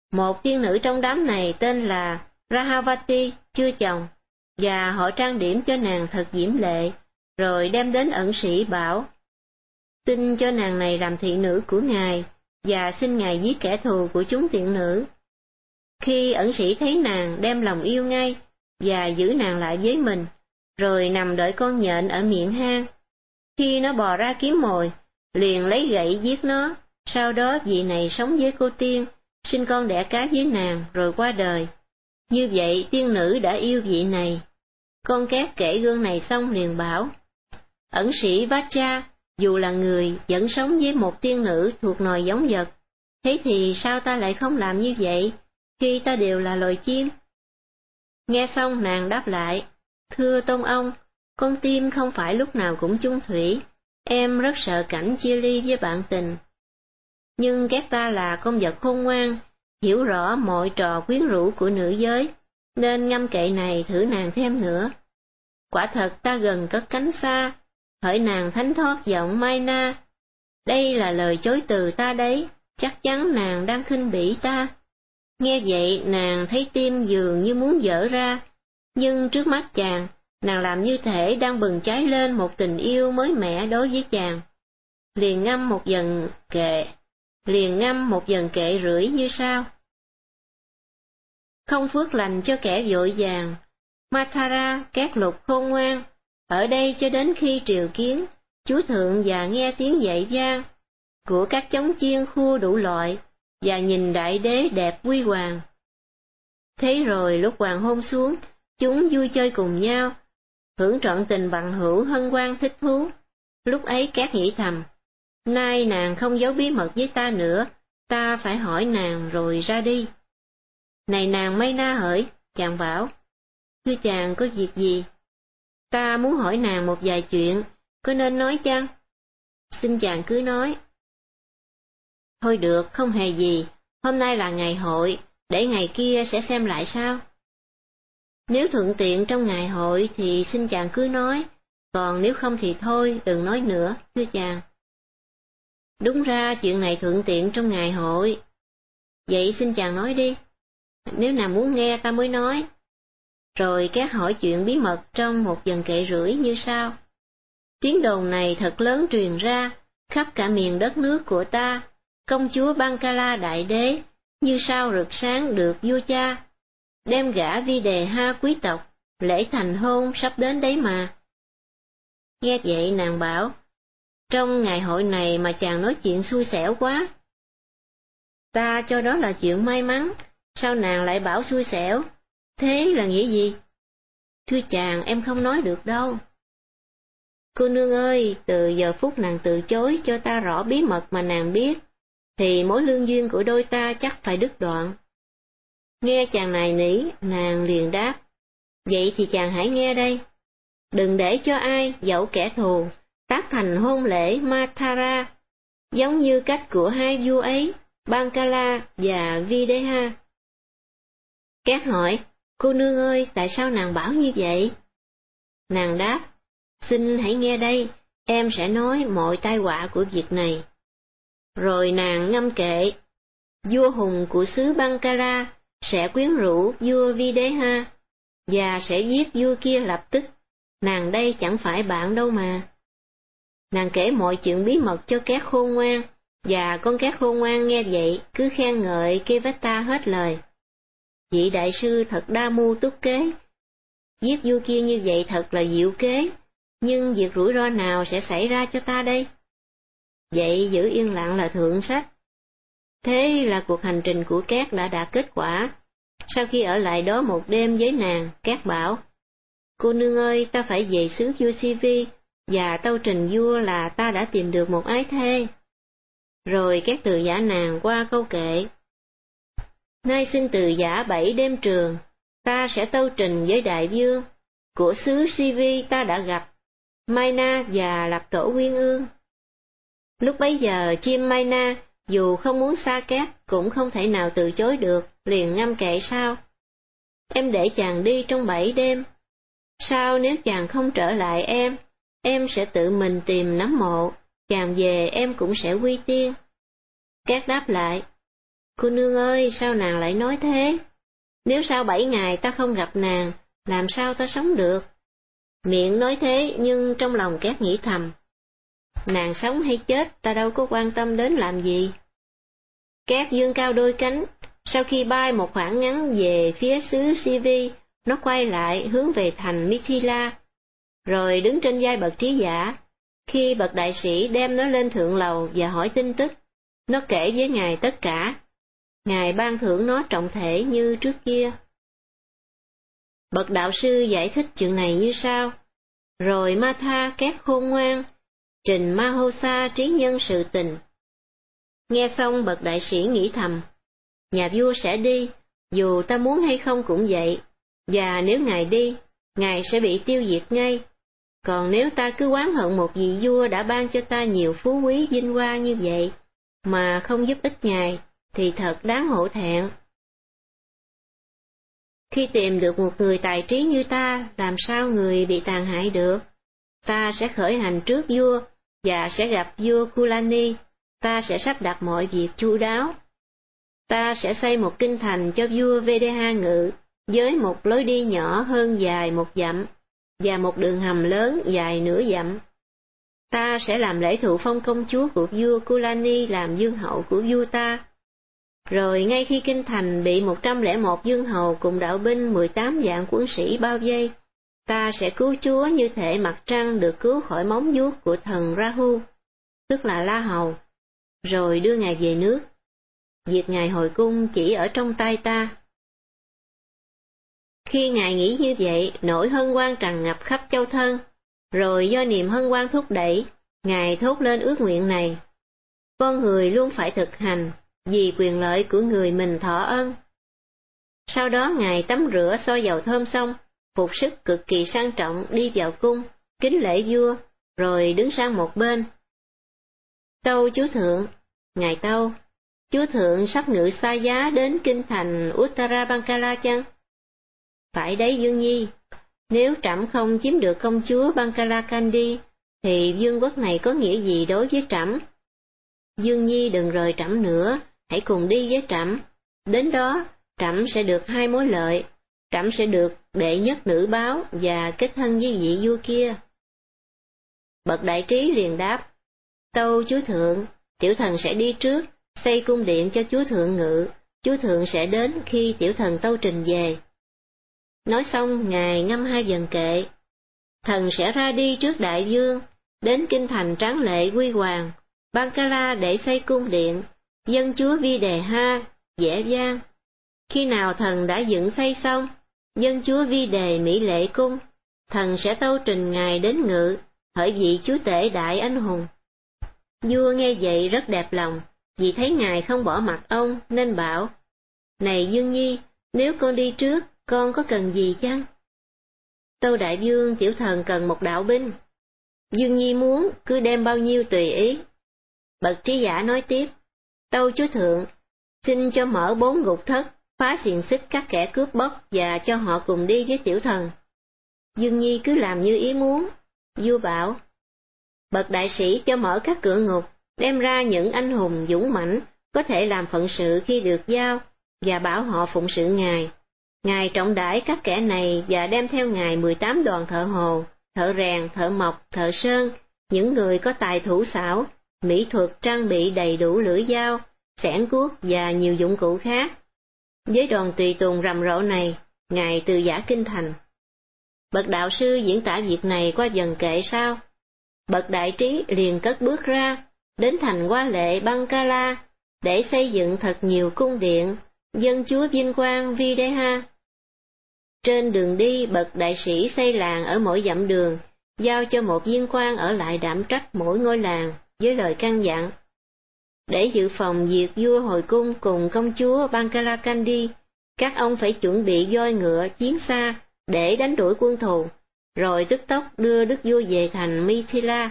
Một tiên nữ trong đám này tên là Rahavati, chưa chồng, và họ trang điểm cho nàng thật diễm lệ, rồi đem đến ẩn sĩ bảo, xin cho nàng này làm thị nữ của ngài, và xin ngài giết kẻ thù của chúng tiện nữ. Khi ẩn sĩ thấy nàng đem lòng yêu ngay, và giữ nàng lại với mình, rồi nằm đợi con nhện ở miệng hang. Khi nó bò ra kiếm mồi, liền lấy gậy giết nó, sau đó vị này sống với cô tiên, sinh con đẻ cái với nàng rồi qua đời. Như vậy tiên nữ đã yêu vị này. Con két kể gương này xong liền bảo, ẩn sĩ Vacha, dù là người, vẫn sống với một tiên nữ thuộc nòi giống vật, thế thì sao ta lại không làm như vậy, khi ta đều là loài chim? Nghe xong nàng đáp lại, thưa tôn ông, con tim không phải lúc nào cũng chung thủy, em rất sợ cảnh chia ly với bạn tình. Nhưng két ta là con vật khôn ngoan, hiểu rõ mọi trò quyến rũ của nữ giới, nên ngâm kệ này thử nàng thêm nữa. Quả thật ta gần cất cánh xa, hỡi nàng thánh thoát giọng Maina. Đây là lời chối từ ta đấy, chắc chắn nàng đang khinh bỉ ta. Nghe vậy nàng thấy tim dường như muốn vỡ ra, nhưng trước mắt chàng, nàng làm như thể đang bừng cháy lên một tình yêu mới mẻ đối với chàng. Liền ngâm một dần kệ rưỡi như sau. Không phước lành cho kẻ vội vàng, Mathara két lục khôn ngoan, ở đây cho đến khi triều kiến, chúa thượng và nghe tiếng dậy vang của các chống chiên khua đủ loại, và nhìn đại đế đẹp huy hoàng. Thế rồi lúc hoàng hôn xuống, chúng vui chơi cùng nhau, hưởng trọn tình bằng hữu hân hoan thích thú. Lúc ấy các nghĩ thầm, nay nàng không giấu bí mật với ta nữa, ta phải hỏi nàng rồi ra đi. Này nàng Maina hỡi, chàng bảo, thưa chàng có việc gì? Ta muốn hỏi nàng một vài chuyện, có nên nói chăng? Xin chàng cứ nói. Thôi được, không hề gì, hôm nay là ngày hội, để ngày kia sẽ xem lại sao? Nếu thuận tiện trong ngày hội thì xin chàng cứ nói, còn nếu không thì thôi, đừng nói nữa, thưa chàng. Đúng ra chuyện này thuận tiện trong ngày hội. Vậy xin chàng nói đi, nếu nàng muốn nghe ta mới nói. Rồi các hỏi chuyện bí mật trong một dần kệ rưỡi như sau. Tiếng đồn này thật lớn truyền ra, khắp cả miền đất nước của ta, công chúa Bankala đại đế, như sao rực sáng được vua cha, đem gả Vi Đề Ha quý tộc, lễ thành hôn sắp đến đấy mà. Nghe vậy nàng bảo, trong ngày hội này mà chàng nói chuyện xui xẻo quá. Ta cho đó là chuyện may mắn, sao nàng lại bảo xui xẻo? Thế là nghĩa gì? Thưa chàng, em không nói được đâu. Cô nương ơi, từ giờ phút nàng từ chối cho ta rõ bí mật mà nàng biết, thì mối lương duyên của đôi ta chắc phải đứt đoạn. Nghe chàng này nỉ, nàng liền đáp, vậy thì chàng hãy nghe đây. Đừng để cho ai, dẫu kẻ thù, tác thành hôn lễ Mathara, giống như cách của hai vua ấy, Bankala và Videha. Két hỏi, cô nương ơi, tại sao nàng bảo như vậy? Nàng đáp, xin hãy nghe đây, em sẽ nói mọi tai họa của việc này. Rồi nàng ngâm kệ, vua hùng của xứ Bankala sẽ quyến rũ vua Videha, và sẽ giết vua kia lập tức, nàng đây chẳng phải bạn đâu mà. Nàng kể mọi chuyện bí mật cho két khôn ngoan, và con két khôn ngoan nghe vậy cứ khen ngợi Kevata hết lời. Vị đại sư thật đa mưu túc kế, giết vua kia như vậy thật là diệu kế, nhưng việc rủi ro nào sẽ xảy ra cho ta đây? Vậy giữ yên lặng là thượng sách. Thế là cuộc hành trình của két đã đạt kết quả. Sau khi ở lại đó một đêm với nàng, két bảo, cô nương ơi, ta phải về xứ vua Sivi, và tâu trình vua là ta đã tìm được một ái thê. Rồi két từ giả nàng qua câu kệ. Nay xin từ giả 7 đêm trường, ta sẽ tâu trình với đại vương, của xứ Sivi ta đã gặp, Maina và lập tổ Uyên Ương. Lúc bấy giờ chim Maina, dù không muốn xa két, cũng không thể nào từ chối được, liền ngâm kệ sao. Em để chàng đi trong 7 đêm. Sao nếu chàng không trở lại em sẽ tự mình tìm nấm mộ, chàng về em cũng sẽ quy tiên. Két đáp lại, Cô nương ơi, sao nàng lại nói thế? Nếu sau 7 ngày ta không gặp nàng, làm sao ta sống được? Miệng nói thế nhưng trong lòng Cát nghĩ thầm. Nàng sống hay chết ta đâu có quan tâm đến làm gì. Cát dương cao đôi cánh, sau khi bay một khoảng ngắn về phía xứ Sivi, nó quay lại hướng về thành Mithila, rồi đứng trên vai bậc trí giả. Khi bậc đại sĩ đem nó lên thượng lầu và hỏi tin tức, nó kể với ngài tất cả. Ngài ban thưởng nó trọng thể như trước kia. Bậc đạo sư giải thích chuyện này như sau. Rồi Matha Cát khôn ngoan, trình Mahosa trí nhân sự tình. Nghe xong bậc đại sĩ nghĩ thầm, nhà vua sẽ đi, dù ta muốn hay không cũng vậy, và nếu ngài đi, ngài sẽ bị tiêu diệt ngay. Còn nếu ta cứ oán hận một vị vua đã ban cho ta nhiều phú quý vinh hoa như vậy, mà không giúp ích ngài, thì thật đáng hổ thẹn. Khi tìm được một người tài trí như ta, làm sao người bị tàn hại được? Ta sẽ khởi hành trước vua, và sẽ gặp vua Kulani, ta sẽ sắp đặt mọi việc chu đáo. Ta sẽ xây một kinh thành cho vua Vedeha ngự, với một lối đi nhỏ hơn dài 1 dặm, và một đường hầm lớn dài nửa dặm. Ta sẽ làm lễ thụ phong công chúa của vua Kulani làm vương hậu của vua ta. Rồi ngay khi kinh thành bị 101 vương hầu cùng đạo binh 18 vạn quân sĩ bao vây, ta sẽ cứu chúa như thể mặt trăng được cứu khỏi móng vuốt của thần Rahu, tức là La Hầu, rồi đưa ngài về nước. Việc ngài hồi cung chỉ ở trong tay ta. Khi ngài nghĩ như vậy, nỗi hân hoan tràn ngập khắp châu thân, rồi do niềm hân hoan thúc đẩy, ngài thốt lên ước nguyện này. Con người luôn phải thực hành, vì quyền lợi của người mình thọ ân. Sau đó ngài tắm rửa soi dầu thơm xong, phục sức cực kỳ sang trọng đi vào cung, kính lễ vua, rồi đứng sang một bên. Tâu chúa thượng, ngài tâu, chúa thượng sắp ngự xa giá đến kinh thành Uttara Bankala chăng? Phải đấy Dương Nhi, nếu trẫm không chiếm được công chúa Bankala Kandi, thì vương quốc này có nghĩa gì đối với trẫm? Dương Nhi đừng rời trẫm nữa, hãy cùng đi với trẫm. Đến đó, trẫm sẽ được 2 mối lợi, trẫm sẽ được đệ nhất nữ báo và kết thân với vị vua kia. Bậc đại trí liền đáp, tâu chúa thượng, tiểu thần sẽ đi trước, xây cung điện cho chúa thượng ngự, chúa thượng sẽ đến khi tiểu thần tâu trình về. Nói xong ngài ngâm 2 vần kệ. Thần sẽ ra đi trước đại vương, đến kinh thành tráng lệ quy hoàng, Bankala để xây cung điện, dân chúa Vi Đề Ha, dễ vang. Khi nào thần đã dựng xây xong, dân chúa Vi Đề mỹ lệ cung, thần sẽ tâu trình ngài đến ngự, hỡi vị chúa tể đại anh hùng. Vua nghe vậy rất đẹp lòng, vì thấy ngài không bỏ mặc ông nên bảo, này Dương Nhi, nếu con đi trước, con có cần gì chăng? Tâu đại vương, tiểu thần cần một đạo binh. Dương Nhi muốn, cứ đem bao nhiêu tùy ý. Bậc trí giả nói tiếp, tâu chúa thượng, xin cho mở 4 ngục thất, phá xiềng xích các kẻ cướp bóc và cho họ cùng đi với tiểu thần. Dương Nhi cứ làm như ý muốn. Vua bảo, bậc đại sĩ cho mở các cửa ngục, đem ra những anh hùng dũng mãnh có thể làm phận sự khi được giao, và bảo họ phụng sự ngài. Ngài trọng đãi các kẻ này và đem theo ngài 18 đoàn thợ hồ, thợ rèn, thợ mộc, thợ sơn, những người có tài thủ xảo, mỹ thuật trang bị đầy đủ lưỡi dao, xẻng cuốc và nhiều dụng cụ khác. Với đoàn tùy tùng rầm rộ này, ngài từ giã kinh thành. Bậc đạo sư diễn tả việc này qua vần kệ sau. Bậc đại trí liền cất bước ra, đến thành Hoa Lệ Bankala, để xây dựng thật nhiều cung điện, dân chúa vinh quang Videha. Trên đường đi, bậc đại sĩ xây làng ở mỗi dặm đường, giao cho một viên quan ở lại đảm trách mỗi ngôi làng, với lời căn dặn. Để dự phòng việc vua hồi cung cùng công chúa Bankala Kandi, các ông phải chuẩn bị voi ngựa chiến xa để đánh đuổi quân thù, rồi tức tốc đưa đức vua về thành Mithila.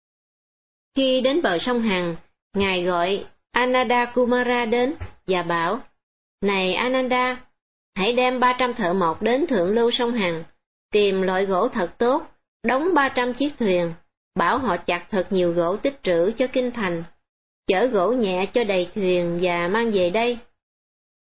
Khi đến bờ sông Hằng, ngài gọi Ananda Kumara đến và bảo, này Ananda, hãy đem 300 thợ mộc đến thượng lưu sông Hằng, tìm loại gỗ thật tốt, đóng 300 chiếc thuyền, bảo họ chặt thật nhiều gỗ tích trữ cho kinh thành, chở gỗ nhẹ cho đầy thuyền và mang về đây,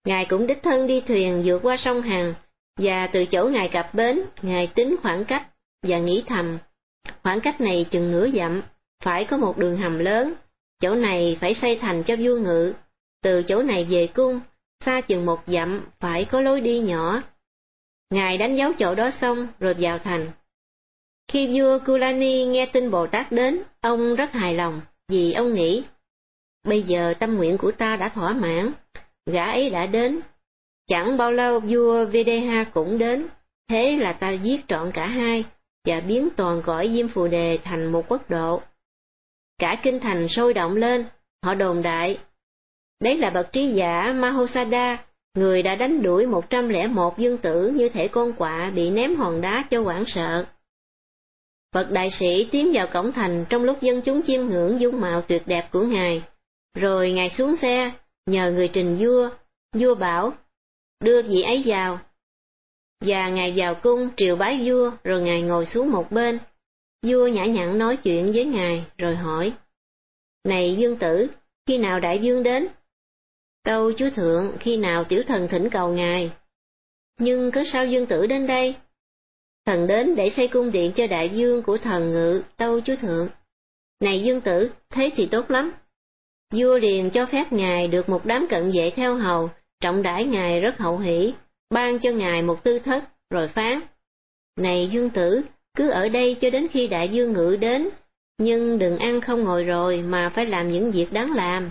Ngài cũng đích thân đi thuyền vượt qua sông Hằng, và từ chỗ Ngài cập bến, Ngài tính khoảng cách, và nghĩ thầm, khoảng cách này chừng nửa dặm, phải có một đường hầm lớn, chỗ này phải xây thành cho vua ngự, từ chỗ này về cung, xa chừng 1 dặm, phải có lối đi nhỏ. Ngài đánh dấu chỗ đó xong, rồi vào thành. Khi vua Kulani nghe tin Bồ Tát đến, ông rất hài lòng, vì ông nghĩ, bây giờ tâm nguyện của ta đã thỏa mãn, gã ấy đã đến. Chẳng bao lâu vua Videha cũng đến, thế là ta giết trọn cả hai, và biến toàn cõi Diêm Phù Đề thành một quốc độ. Cả kinh thành sôi động lên, họ đồn đại. Đấy là bậc trí giả Mahosada, người đã đánh đuổi 101 dương tử như thể con quạ bị ném hòn đá cho hoảng sợ. Bậc đại sĩ tiến vào cổng thành trong lúc dân chúng chiêm ngưỡng dung mạo tuyệt đẹp của Ngài, rồi Ngài xuống xe, nhờ người trình vua, vua bảo, đưa vị ấy vào. Và Ngài vào cung triều bái vua, rồi Ngài ngồi xuống một bên. Vua nhã nhặn nói chuyện với Ngài, rồi hỏi, này dương tử, khi nào đại vương đến? Tâu chúa thượng, khi nào tiểu thần thỉnh cầu Ngài. Nhưng cớ sao dương tử đến đây? Thần đến để xây cung điện cho đại vương của thần ngự, tâu chúa thượng. Này dương tử, thế thì tốt lắm. Vua liền cho phép Ngài được một đám cận vệ theo hầu, trọng đãi Ngài rất hậu hỷ, ban cho Ngài một tư thất, rồi phán. Này dương tử, cứ ở đây cho đến khi đại vương ngự đến, nhưng đừng ăn không ngồi rồi mà phải làm những việc đáng làm.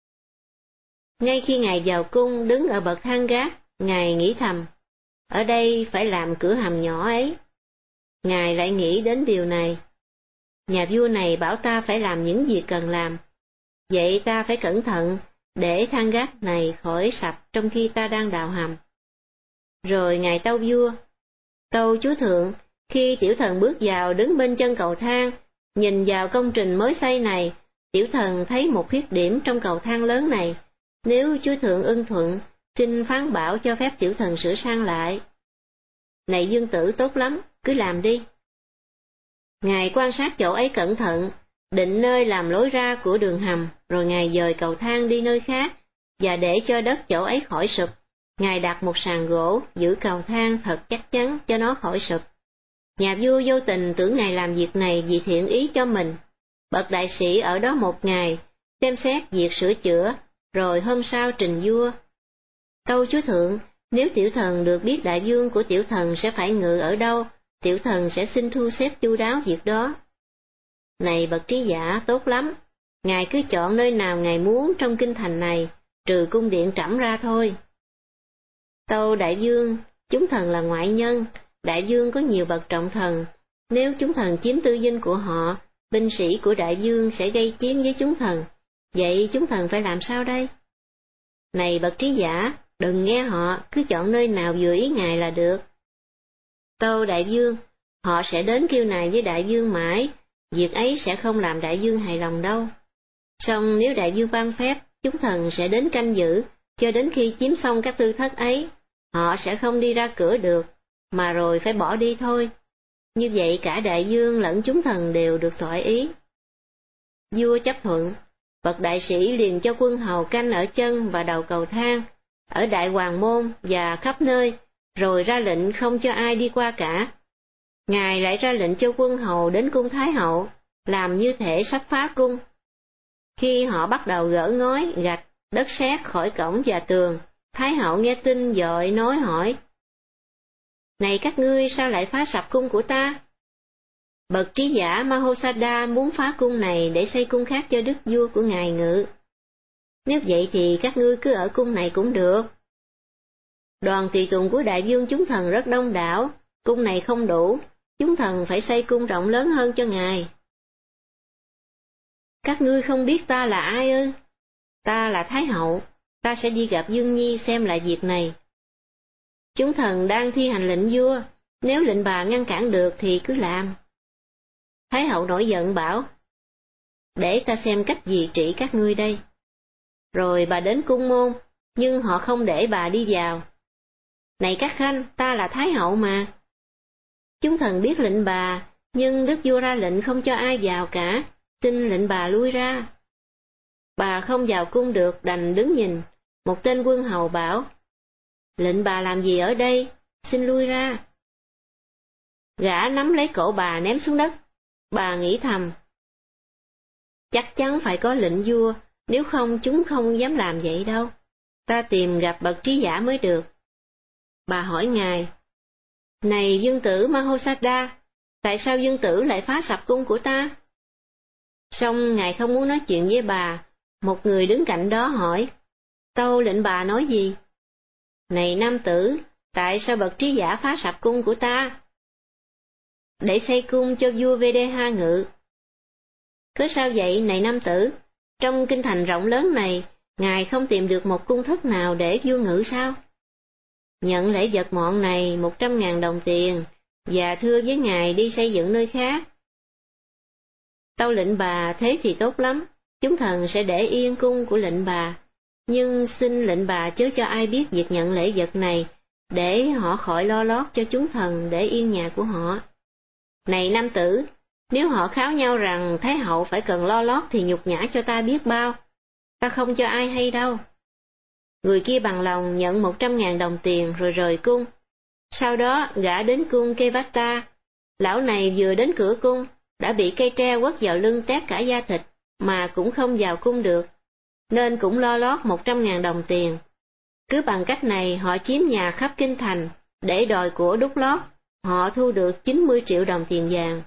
Ngay khi Ngài vào cung đứng ở bậc thang gác, Ngài nghĩ thầm, ở đây phải làm cửa hầm nhỏ ấy. Ngài lại nghĩ đến điều này. Nhà vua này bảo ta phải làm những việc cần làm, vậy ta phải cẩn thận để thang gác này khỏi sập trong khi ta đang đào hầm. Rồi Ngài tâu vua, tâu chúa thượng, khi tiểu thần bước vào đứng bên chân cầu thang, nhìn vào công trình mới xây này, tiểu thần thấy một khuyết điểm trong cầu thang lớn này. Nếu chúa thượng ưng thuận, xin phán bảo cho phép tiểu thần sửa sang lại. Này dương tử, tốt lắm, cứ làm đi. Ngài quan sát chỗ ấy cẩn thận, định nơi làm lối ra của đường hầm, rồi Ngài dời cầu thang đi nơi khác, và để cho đất chỗ ấy khỏi sụp, Ngài đặt một sàn gỗ giữ cầu thang thật chắc chắn cho nó khỏi sụp. Nhà vua vô tình tưởng Ngài làm việc này vì thiện ý cho mình. Bậc đại sĩ ở đó 1 ngày, xem xét việc sửa chữa, rồi hôm sau trình vua. Tâu chúa thượng, nếu tiểu thần được biết đại vương của tiểu thần sẽ phải ngự ở đâu, tiểu thần sẽ xin thu xếp chu đáo việc đó. Này bậc trí giả, tốt lắm, Ngài cứ chọn nơi nào Ngài muốn trong kinh thành này, trừ cung điện trẫm ra thôi. Tâu đại vương, chúng thần là ngoại nhân, đại vương có nhiều bậc trọng thần, nếu chúng thần chiếm tư dinh của họ, binh sĩ của đại vương sẽ gây chiến với chúng thần, vậy chúng thần phải làm sao đây? Này bậc trí giả, đừng nghe họ, cứ chọn nơi nào vừa ý Ngài là được. Tâu đại vương, họ sẽ đến kêu nài với đại vương mãi, việc ấy sẽ không làm đại vương hài lòng đâu. Song nếu đại vương ban phép, chúng thần sẽ đến canh giữ, cho đến khi chiếm xong các tư thất ấy, họ sẽ không đi ra cửa được, mà rồi phải bỏ đi thôi. Như vậy cả đại vương lẫn chúng thần đều được thỏa ý. Vua chấp thuận, bậc đại sĩ liền cho quân hầu canh ở chân và đầu cầu thang, ở đại hoàng môn và khắp nơi, rồi ra lệnh không cho ai đi qua cả. Ngài lại ra lệnh cho quân hầu đến cung Thái hậu, làm như thể sắp phá cung. Khi họ bắt đầu gỡ ngói, gạch, đất sét khỏi cổng và tường, Thái hậu nghe tin vội nói hỏi. Này các ngươi sao lại phá sập cung của ta? Bậc trí giả Mahosada muốn phá cung này để xây cung khác cho đức vua của Ngài ngự. Nếu vậy thì các ngươi cứ ở cung này cũng được. Đoàn tùy tùng của đại vương chúng thần rất đông đảo, cung này không đủ, chúng thần phải xây cung rộng lớn hơn cho Ngài. Các ngươi không biết ta là ai ư? Ta là Thái hậu, ta sẽ đi gặp Dương Nhi xem lại việc này. Chúng thần đang thi hành lệnh vua, nếu lệnh bà ngăn cản được thì cứ làm. Thái hậu nổi giận bảo, để ta xem cách gì trị các ngươi đây. Rồi bà đến cung môn, nhưng họ không để bà đi vào. Này các khanh, ta là Thái hậu mà. Chúng thần biết lệnh bà, nhưng đức vua ra lệnh không cho ai vào cả, xin lệnh bà lui ra. Bà không vào cung được, đành đứng nhìn. Một tên quân hầu bảo, Lệnh bà làm gì ở đây? Xin lui ra. Gã nắm lấy cổ bà ném xuống đất. Bà nghĩ thầm, chắc chắn phải có lệnh vua, nếu không chúng không dám làm vậy đâu. Ta tìm gặp bậc trí giả mới được. Bà hỏi ngài, này vương tử Mahosada, tại sao vương tử lại phá sập cung của ta? Song ngài không muốn nói chuyện với bà, một người đứng cạnh đó hỏi, tâu lệnh bà nói gì? Này nam tử, tại sao bậc trí giả phá sập cung của ta? Để xây cung cho vua Vedeha ngự. Cớ sao vậy này nam tử? Trong kinh thành rộng lớn này, ngài không tìm được một cung thất nào để vua ngự sao? Nhận lễ vật mọn này 100.000 đồng tiền, và thưa với ngài đi xây dựng nơi khác. Tâu lệnh bà thế thì tốt lắm, chúng thần sẽ để yên cung của lệnh bà, nhưng xin lệnh bà chớ cho ai biết việc nhận lễ vật này, để họ khỏi lo lót cho chúng thần để yên nhà của họ. Này nam tử, nếu họ kháo nhau rằng Thái hậu phải cần lo lót thì nhục nhã cho ta biết bao, ta không cho ai hay đâu. Người kia bằng lòng nhận 100.000 đồng tiền rồi rời cung. Sau đó gã đến cung Kevata, lão này vừa đến cửa cung, đã bị cây tre quất vào lưng tét cả da thịt, mà cũng không vào cung được, nên cũng lo lót 100.000 đồng tiền. Cứ bằng cách này họ chiếm nhà khắp kinh thành, để đòi của đút lót, họ thu được 90 triệu đồng tiền vàng.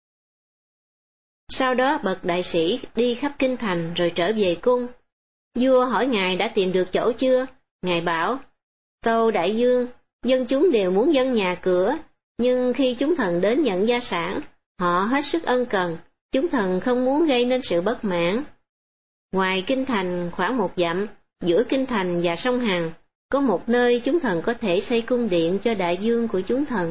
Sau đó bậc đại sĩ đi khắp kinh thành rồi trở về cung. Vua hỏi ngài đã tìm được chỗ chưa? Ngài bảo, tâu đại vương, dân chúng đều muốn dâng nhà cửa, nhưng khi chúng thần đến nhận gia sản, họ hết sức ân cần, chúng thần không muốn gây nên sự bất mãn. Ngoài kinh thành khoảng 1 dặm, giữa kinh thành và sông Hằng, có một nơi chúng thần có thể xây cung điện cho đại vương của chúng thần.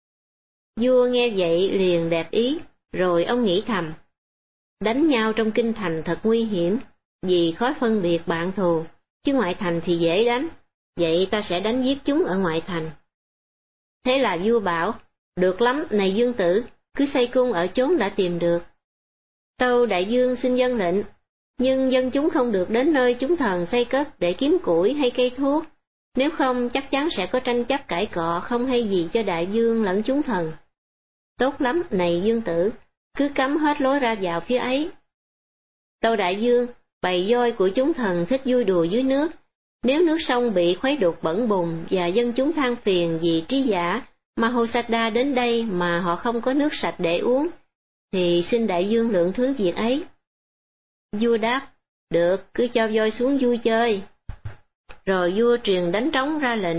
Vua nghe vậy liền đẹp ý, rồi ông nghĩ thầm, đánh nhau trong kinh thành thật nguy hiểm, vì khó phân biệt bạn thù, chứ ngoại thành thì dễ đánh, vậy ta sẽ đánh giết chúng ở ngoại thành. Thế là vua bảo, được lắm này vương tử, cứ xây cung ở chốn đã tìm được. Tâu đại vương xin vâng lệnh, nhưng dân chúng không được đến nơi chúng thần xây cất để kiếm củi hay cây thuốc, nếu không chắc chắn sẽ có tranh chấp cãi cọ không hay gì cho đại vương lẫn chúng thần. Tốt lắm này vương tử, cứ cấm hết lối ra vào phía ấy. Tâu đại vương, bầy voi của chúng thần thích vui đùa dưới nước, nếu nước sông bị khuấy đục bẩn bùn và dân chúng than phiền vì trí giả Mahosada đến đây mà họ không có nước sạch để uống, thì xin đại vương lượng thứ việc ấy. Vua đáp, được, cứ cho voi xuống vui chơi. Rồi vua truyền đánh trống ra lệnh,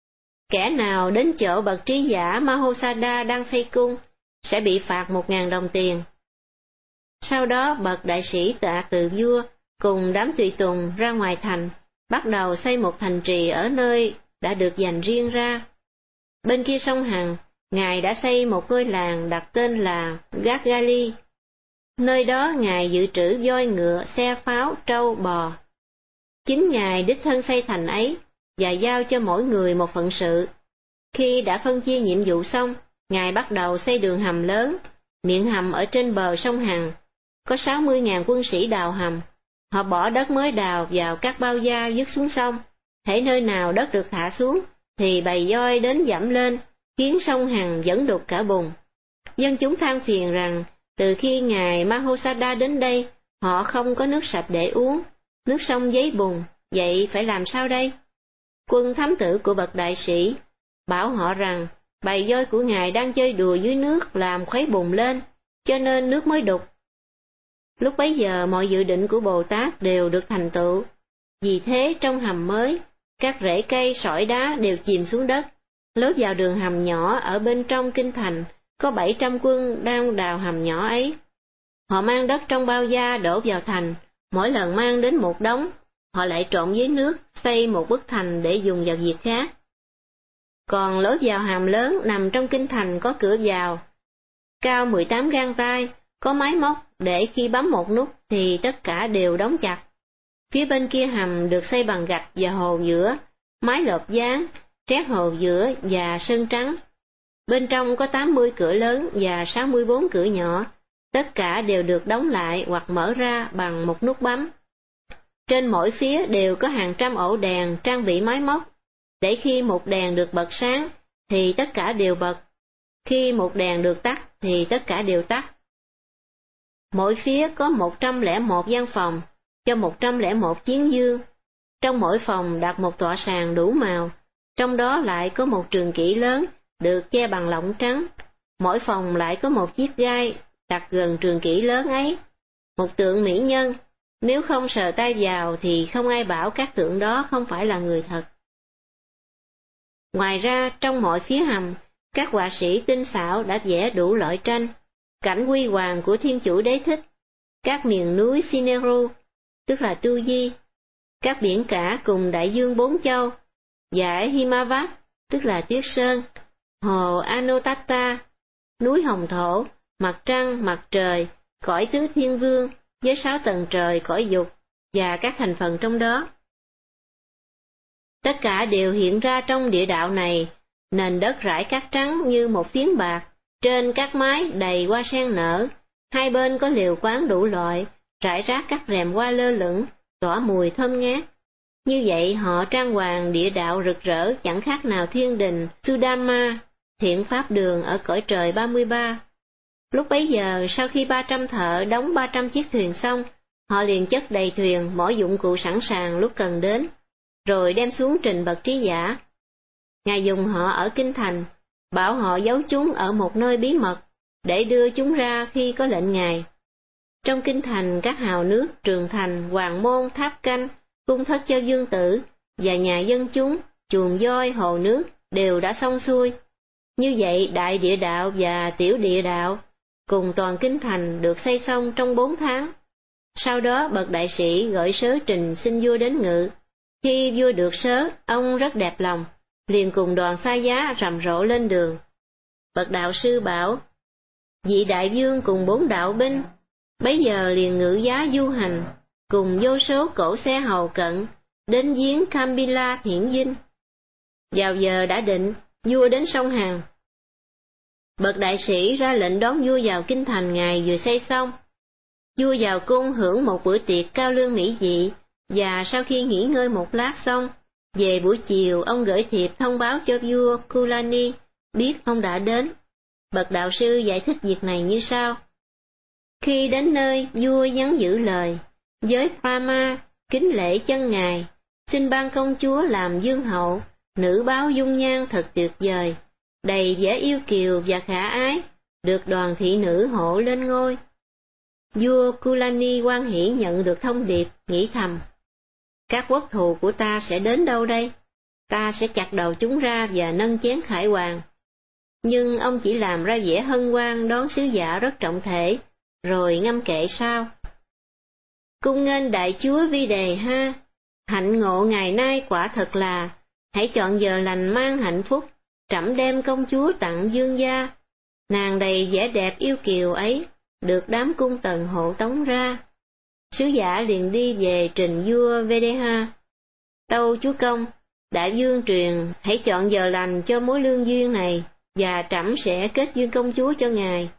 kẻ nào đến chỗ bậc trí giả Mahosada đang xây cung, sẽ bị phạt 1.000 đồng tiền. Sau đó bậc đại sĩ tạ từ vua, cùng đám tùy tùng ra ngoài thành, bắt đầu xây một thành trì ở nơi đã được dành riêng ra. Bên kia sông Hằng, ngài đã xây một ngôi làng đặt tên là Gadgali. Nơi đó ngài dự trữ voi ngựa, xe pháo, trâu, bò. Chính ngài đích thân xây thành ấy, và giao cho mỗi người một phận sự. Khi đã phân chia nhiệm vụ xong, ngài bắt đầu xây đường hầm lớn, miệng hầm ở trên bờ sông Hằng. Có 60.000 quân sĩ đào hầm, họ bỏ đất mới đào vào các bao da dứt xuống sông, hễ nơi nào đất được thả xuống, thì bầy voi đến dẫm lên, khiến sông Hằng vẫn đục cả bùn. Dân chúng than phiền rằng, từ khi ngài Mahosada đến đây, họ không có nước sạch để uống, nước sông giấy bùn, vậy phải làm sao đây? Quân thám tử của bậc đại sĩ bảo họ rằng, bầy voi của ngài đang chơi đùa dưới nước làm khuấy bùn lên, cho nên nước mới đục. Lúc bấy giờ mọi dự định của Bồ Tát đều được thành tựu. Vì thế trong hầm mới, các rễ cây, sỏi đá đều chìm xuống đất. Lối vào đường hầm nhỏ ở bên trong kinh thành, có 700 quân đang đào hầm nhỏ ấy. Họ mang đất trong bao da đổ vào thành, mỗi lần mang đến một đống, họ lại trộn với nước, xây một bức thành để dùng vào việc khác. Còn lối vào hầm lớn nằm trong kinh thành có cửa vào, cao 18 gang tay, có máy móc để khi bấm một nút thì tất cả đều đóng chặt. Phía bên kia hầm được xây bằng gạch và hồ giữa, mái lợp dán, trét hồ giữa và sơn trắng. Bên trong có 80 cửa lớn và 64 cửa nhỏ, tất cả đều được đóng lại hoặc mở ra bằng một nút bấm. Trên mỗi phía đều có hàng trăm ổ đèn trang bị máy móc. để khi một đèn được bật sáng thì tất cả đều bật, khi một đèn được tắt thì tất cả đều tắt. Mỗi phía có 101 gian phòng cho 101 chiến dương. Trong mỗi phòng đặt một tọa sàn đủ màu, trong đó lại có một trường kỷ lớn được che bằng lọng trắng. Mỗi phòng lại có một chiếc gai đặt gần trường kỷ lớn ấy, một tượng mỹ nhân. Nếu không sờ tay vào thì không ai bảo các tượng đó không phải là người thật. Ngoài ra, trong mọi phía hầm, các họa sĩ tinh xảo đã vẽ đủ loại tranh, cảnh huy hoàng của Thiên Chủ Đế Thích, các miền núi Sineru, tức là Tu Di, các biển cả cùng đại dương bốn châu, dải Himavat, tức là tuyết sơn, hồ Anotatta, núi Hồng Thổ, mặt trăng, mặt trời, cõi tứ thiên vương, với 6 tầng trời cõi dục, và các thành phần trong đó. Tất cả đều hiện ra trong địa đạo này, nền đất rải cát trắng như một phiến bạc, trên các mái đầy hoa sen nở, hai bên có lều quán đủ loại, rải rác các rèm hoa lơ lửng, tỏa mùi thơm ngát. Như vậy họ trang hoàng địa đạo rực rỡ chẳng khác nào thiên đình Sudama, thiện pháp đường ở cõi trời 33. Lúc bấy giờ, sau khi 300 thợ đóng 300 chiếc thuyền xong, họ liền chất đầy thuyền mỗi dụng cụ sẵn sàng lúc cần đến, rồi đem xuống trình bậc trí giả. Ngài dùng họ ở kinh thành, bảo họ giấu chúng ở một nơi bí mật, để đưa chúng ra khi có lệnh Ngài. Trong kinh thành, các hào nước, trường thành, hoàng môn, tháp canh, cung thất cho dương tử, và nhà dân chúng, chuồng voi, hồ nước, đều đã xong xuôi. Như vậy, đại địa đạo và tiểu địa đạo, cùng toàn kinh thành được xây xong trong 4 tháng. Sau đó bậc đại sĩ gọi sớ trình xin vua đến ngự. Khi vua được sớ, ông rất đẹp lòng, liền cùng đoàn xa giá rầm rộ lên đường. Bậc đạo sư bảo, vị đại vương cùng 4 đạo binh, bấy giờ liền ngự giá du hành, cùng vô số cỗ xe hầu cận, đến giếng Kambila Thiển Dinh. Vào giờ đã định, vua đến sông Hàn. Bậc đại sĩ ra lệnh đón vua vào kinh thành Ngài vừa xây xong. Vua vào cung hưởng một bữa tiệc cao lương mỹ vị, và sau khi nghỉ ngơi một lát xong, về buổi chiều ông gửi thiệp thông báo cho vua Kulani biết ông đã đến. Bậc đạo sư giải thích việc này như sau. Khi đến nơi, vua nhắn giữ lời, với Brahma, kính lễ chân Ngài, xin ban công chúa làm dương hậu, nữ báo dung nhan thật tuyệt vời, đầy vẻ yêu kiều và khả ái, được đoàn thị nữ hộ lên ngôi. Vua Kulani hoan hỉ nhận được thông điệp, nghĩ thầm, các quốc thù của ta sẽ đến đâu đây? Ta sẽ chặt đầu chúng ra và nâng chén khải hoàn. Nhưng ông chỉ làm ra vẻ hân hoan đón sứ giả rất trọng thể, rồi ngâm kệ sao. Cung nghênh đại chúa Vi Đề Ha, hạnh ngộ ngày nay quả thật là, hãy chọn giờ lành mang hạnh phúc, trẫm đem công chúa tặng dương gia. Nàng đầy vẻ đẹp yêu kiều ấy, được đám cung tần hộ tống ra. Sứ giả liền đi về trình vua Vedeha. Tâu chúa công, đại vương truyền hãy chọn giờ lành cho mối lương duyên này, và trẫm sẽ kết duyên công chúa cho ngài.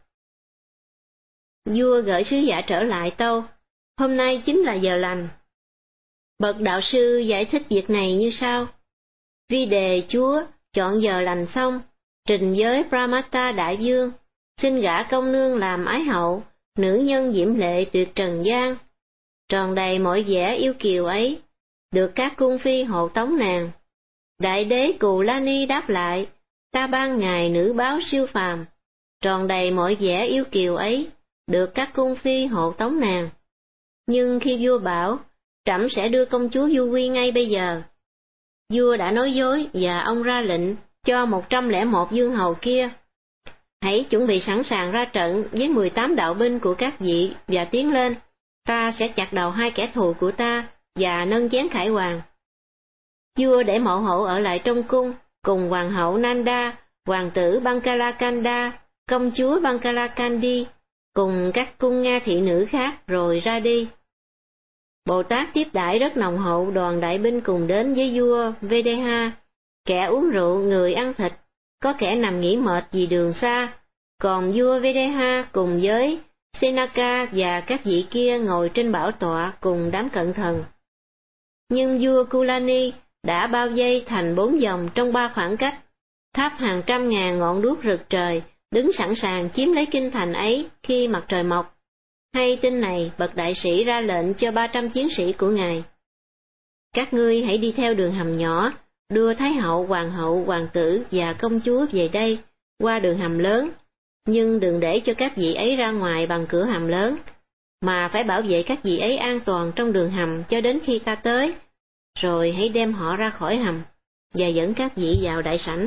Vua gửi sứ giả trở lại tâu, hôm nay chính là giờ lành. Bậc đạo sư giải thích việc này như sau. Vi đề chúa chọn giờ lành xong, trình với Pramata đại vương, xin gả công nương làm ái hậu, nữ nhân diễm lệ tuyệt trần gian. Tròn đầy mọi vẻ yêu kiều ấy, được các cung phi hộ tống nàng. Đại đế Cù La Ni đáp lại, ta ban ngài nữ báo siêu phàm. Tròn đầy mọi vẻ yêu kiều ấy, được các cung phi hộ tống nàng. Nhưng khi vua bảo, trẫm sẽ đưa công chúa Du Quy ngay bây giờ, vua đã nói dối và ông ra lệnh cho 101 dương hầu kia. Hãy chuẩn bị sẵn sàng ra trận với 18 đạo binh của các vị và tiến lên, ta sẽ chặt đầu 2 kẻ thù của ta và nâng chén khải hoàn. Vua để mẫu hậu ở lại trong cung, cùng hoàng hậu Nanda, hoàng tử Bankalakanda, công chúa Bankalakandi, cùng các cung nga thị nữ khác rồi ra đi. Bồ Tát tiếp đãi rất nồng hậu đoàn đại binh cùng đến với vua Vedeha, kẻ uống rượu người ăn thịt, có kẻ nằm nghỉ mệt vì đường xa, còn vua Vedeha cùng với Senaka và các vị kia ngồi trên bảo tọa cùng đám cận thần. Nhưng vua Kulani đã bao vây thành 4 vòng trong 3 khoảng cách, thắp hàng trăm ngàn ngọn đuốc rực trời, đứng sẵn sàng chiếm lấy kinh thành ấy khi mặt trời mọc. Hay tin này, bậc đại sĩ ra lệnh cho 300 chiến sĩ của ngài: các ngươi hãy đi theo đường hầm nhỏ, đưa Thái hậu, hoàng tử và công chúa về đây, qua đường hầm lớn, nhưng đừng để cho các vị ấy ra ngoài bằng cửa hầm lớn, mà phải bảo vệ các vị ấy an toàn trong đường hầm cho đến khi ta tới, rồi hãy đem họ ra khỏi hầm, và dẫn các vị vào đại sảnh.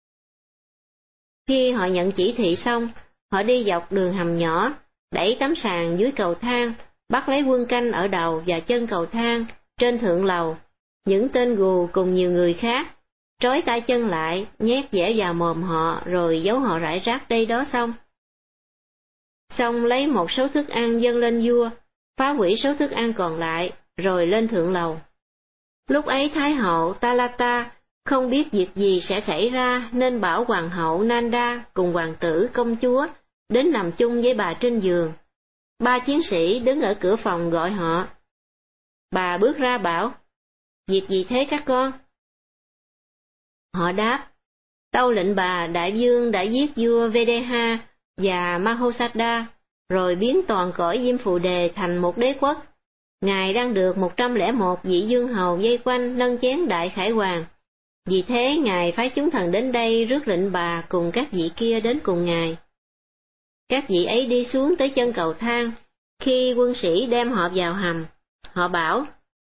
Khi họ nhận chỉ thị xong, họ đi dọc đường hầm nhỏ, đẩy tấm sàn dưới cầu thang, bắt lấy quân canh ở đầu và chân cầu thang, trên thượng lầu, những tên gù cùng nhiều người khác, trói tay chân lại, nhét dẻ vào mồm họ rồi giấu họ rải rác đây đó xong lấy một số thức ăn dâng lên vua, phá hủy số thức ăn còn lại, rồi lên thượng lầu. Lúc ấy Thái hậu Talata không biết việc gì sẽ xảy ra nên bảo hoàng hậu Nanda cùng hoàng tử công chúa đến nằm chung với bà trên giường. 3 chiến sĩ đứng ở cửa phòng gọi họ. Bà bước ra bảo: việc gì thế các con? Họ đáp: tâu lệnh bà, đại vương đã giết vua Vedeha và Mahosada, rồi biến toàn cõi Diêm Phù Đề thành một đế quốc. Ngài đang được 101 vị vương hầu vây quanh nâng chén đại khải hoàng. Vì thế ngài phái chúng thần đến đây rước lệnh bà cùng các vị kia đến cùng ngài. Các vị ấy đi xuống tới chân cầu thang, khi quân sĩ đem họ vào hầm, họ bảo: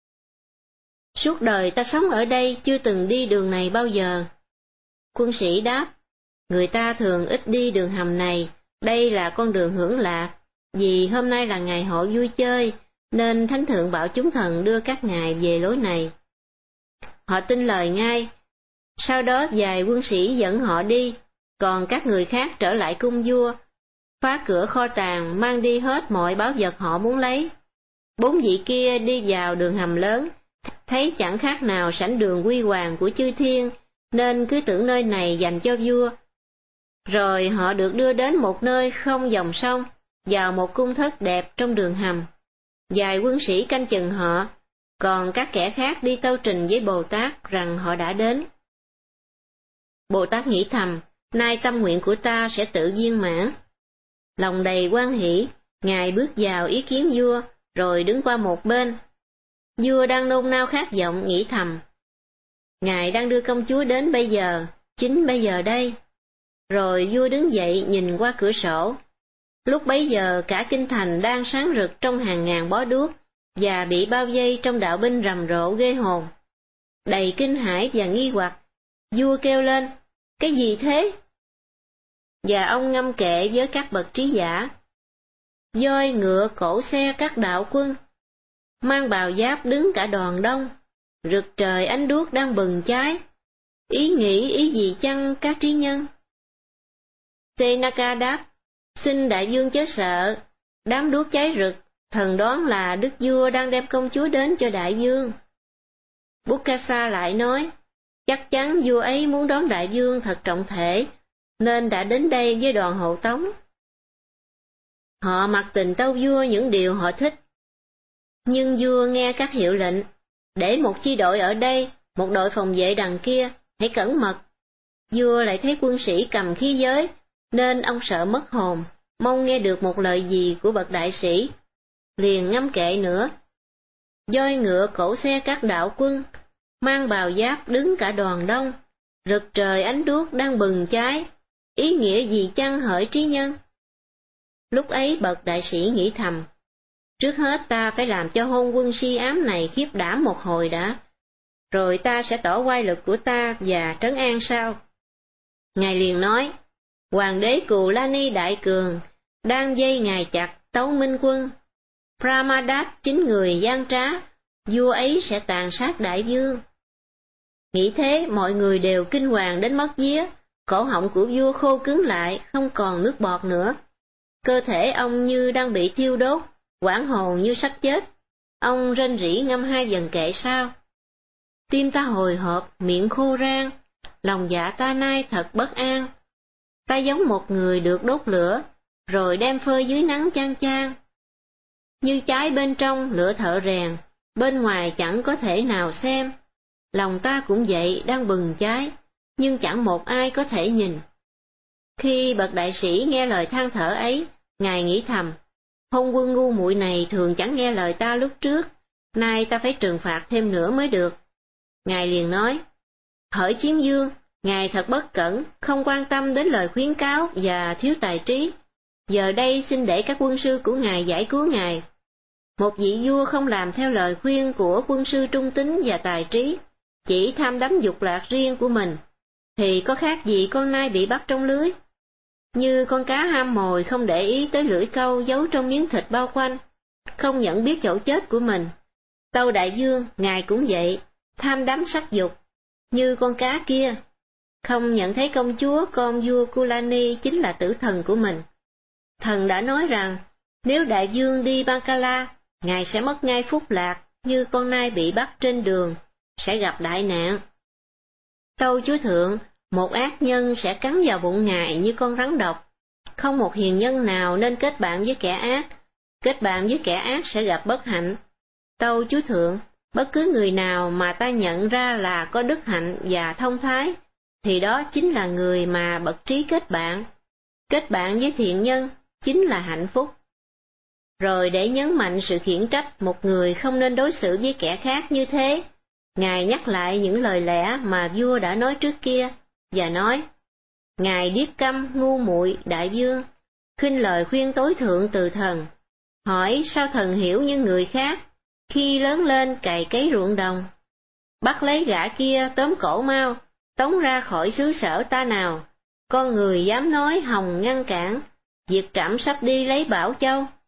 suốt đời ta sống ở đây chưa từng đi đường này bao giờ. Quân sĩ đáp: người ta thường ít đi đường hầm này, đây là con đường hưởng lạc, vì hôm nay là ngày hội vui chơi, nên Thánh Thượng bảo chúng thần đưa các ngài về lối này. Họ tin lời ngay. Sau đó vài quân sĩ dẫn họ đi, còn các người khác trở lại cung vua, phá cửa kho tàng, mang đi hết mọi báu vật họ muốn lấy. 4 vị kia đi vào đường hầm lớn, thấy chẳng khác nào sảnh đường huy hoàng của chư thiên, nên cứ tưởng nơi này dành cho vua. Rồi họ được đưa đến một nơi không dòng sông, vào một cung thất đẹp trong đường hầm. Vài quân sĩ canh chừng họ, còn các kẻ khác đi tâu trình với Bồ Tát rằng họ đã đến. Bồ Tát nghĩ thầm: nay tâm nguyện của ta sẽ tự viên mãn. Lòng đầy hoan hỷ, ngài bước vào ý kiến vua, rồi đứng qua một bên. Vua đang nôn nao khát vọng, nghĩ thầm: ngài đang đưa công chúa đến bây giờ, chính bây giờ đây. Rồi vua đứng dậy nhìn qua cửa sổ. Lúc bấy giờ cả kinh thành đang sáng rực trong hàng ngàn bó đuốc, và bị bao vây trong đạo binh rầm rộ ghê hồn. Đầy kinh hãi và nghi hoặc, vua kêu lên: cái gì thế? Và ông ngâm kệ với các bậc trí giả: voi ngựa cỗ xe các đạo quân, mang bào giáp đứng cả đoàn đông, rực trời ánh đuốc đang bừng cháy, ý nghĩ ý gì chăng các trí nhân? Senaka đáp: xin đại vương chớ sợ, đám đuốc cháy rực, thần đoán là đức vua đang đem công chúa đến cho đại vương. Bukasa lại nói: chắc chắn vua ấy muốn đón đại vương thật trọng thể, nên đã đến đây với đoàn hộ tống. Họ mặc tình tâu vua những điều họ thích. Nhưng vua nghe các hiệu lệnh: để một chi đội ở đây, một đội phòng vệ đằng kia, hãy cẩn mật. Vua lại thấy quân sĩ cầm khí giới, nên ông sợ mất hồn, mong nghe được một lời gì của bậc đại sĩ. Liền ngâm kệ nữa: voi ngựa cỗ xe các đạo quân, mang bào giáp đứng cả đoàn đông, rực trời ánh đuốc đang bừng cháy, ý nghĩa gì chăng hỡi trí nhân? Lúc ấy bậc đại sĩ nghĩ thầm: trước hết ta phải làm cho hôn quân si ám này khiếp đảm một hồi đã, rồi ta sẽ tỏ oai lực của ta và trấn an sau. Ngài liền nói: hoàng đế Cù La Ni đại cường đang dây ngài chặt tấu minh quân. Brahmadat chính người gian trá, vua ấy sẽ tàn sát đại vương. Nghĩ thế mọi người đều kinh hoàng đến mất vía, cổ họng của vua khô cứng lại, không còn nước bọt nữa. Cơ thể ông như đang bị thiêu đốt, hoảng hồn như sắp chết. Ông rên rỉ ngâm 2 dần kệ sau: tim ta hồi hộp, miệng khô rang, lòng dạ ta nay thật bất an. Ta giống một người được đốt lửa, rồi đem phơi dưới nắng chang chang. Như cháy bên trong lửa thợ rèn, bên ngoài chẳng có thể nào xem. lòng ta cũng vậy đang bừng cháy, nhưng chẳng một ai có thể nhìn. Khi bậc đại sĩ nghe lời than thở ấy, Ngài nghĩ thầm, hôn quân ngu muội này thường chẳng nghe lời ta lúc trước, nay ta phải trừng phạt thêm nữa mới được. Ngài liền nói, hỡi Chiến Dương, Ngài thật bất cẩn, không quan tâm đến lời khuyến cáo và thiếu tài trí. Giờ đây xin để các quân sư của Ngài giải cứu Ngài. Một vị vua không làm theo lời khuyên của quân sư trung tín và tài trí, chỉ tham đắm dục lạc riêng của mình, thì có khác gì con nai bị bắt trong lưới. Như con cá ham mồi không để ý tới lưỡi câu giấu trong miếng thịt bao quanh, không nhận biết chỗ chết của mình. Tâu đại vương, Ngài cũng vậy, tham đắm sắc dục, như con cá kia, không nhận thấy công chúa con vua Kulani chính là tử thần của mình. Thần đã nói rằng, nếu đại vương đi Bankala, Ngài sẽ mất ngay phúc lạc, như con nai bị bắt trên đường, sẽ gặp đại nạn. Tâu chúa thượng, một ác nhân sẽ cắn vào bụng Ngài như con rắn độc. Không một hiền nhân nào nên kết bạn với kẻ ác, kết bạn với kẻ ác sẽ gặp bất hạnh. Tâu chúa thượng, bất cứ người nào mà ta nhận ra là có đức hạnh và thông thái, thì đó chính là người mà bậc trí kết bạn. Kết bạn với thiện nhân chính là hạnh phúc. Rồi để nhấn mạnh sự khiển trách một người không nên đối xử với kẻ khác như thế, Ngài nhắc lại những lời lẽ mà vua đã nói trước kia, và nói, Ngài điếc câm ngu muội đại vương, khinh lời khuyên tối thượng từ thần, hỏi sao thần hiểu như người khác, khi lớn lên cày cấy ruộng đồng. Bắt lấy gã kia tóm cổ mau, tống ra khỏi xứ sở ta nào, con người dám nói hòng ngăn cản, Diệt Trảm sắp đi lấy Bảo Châu.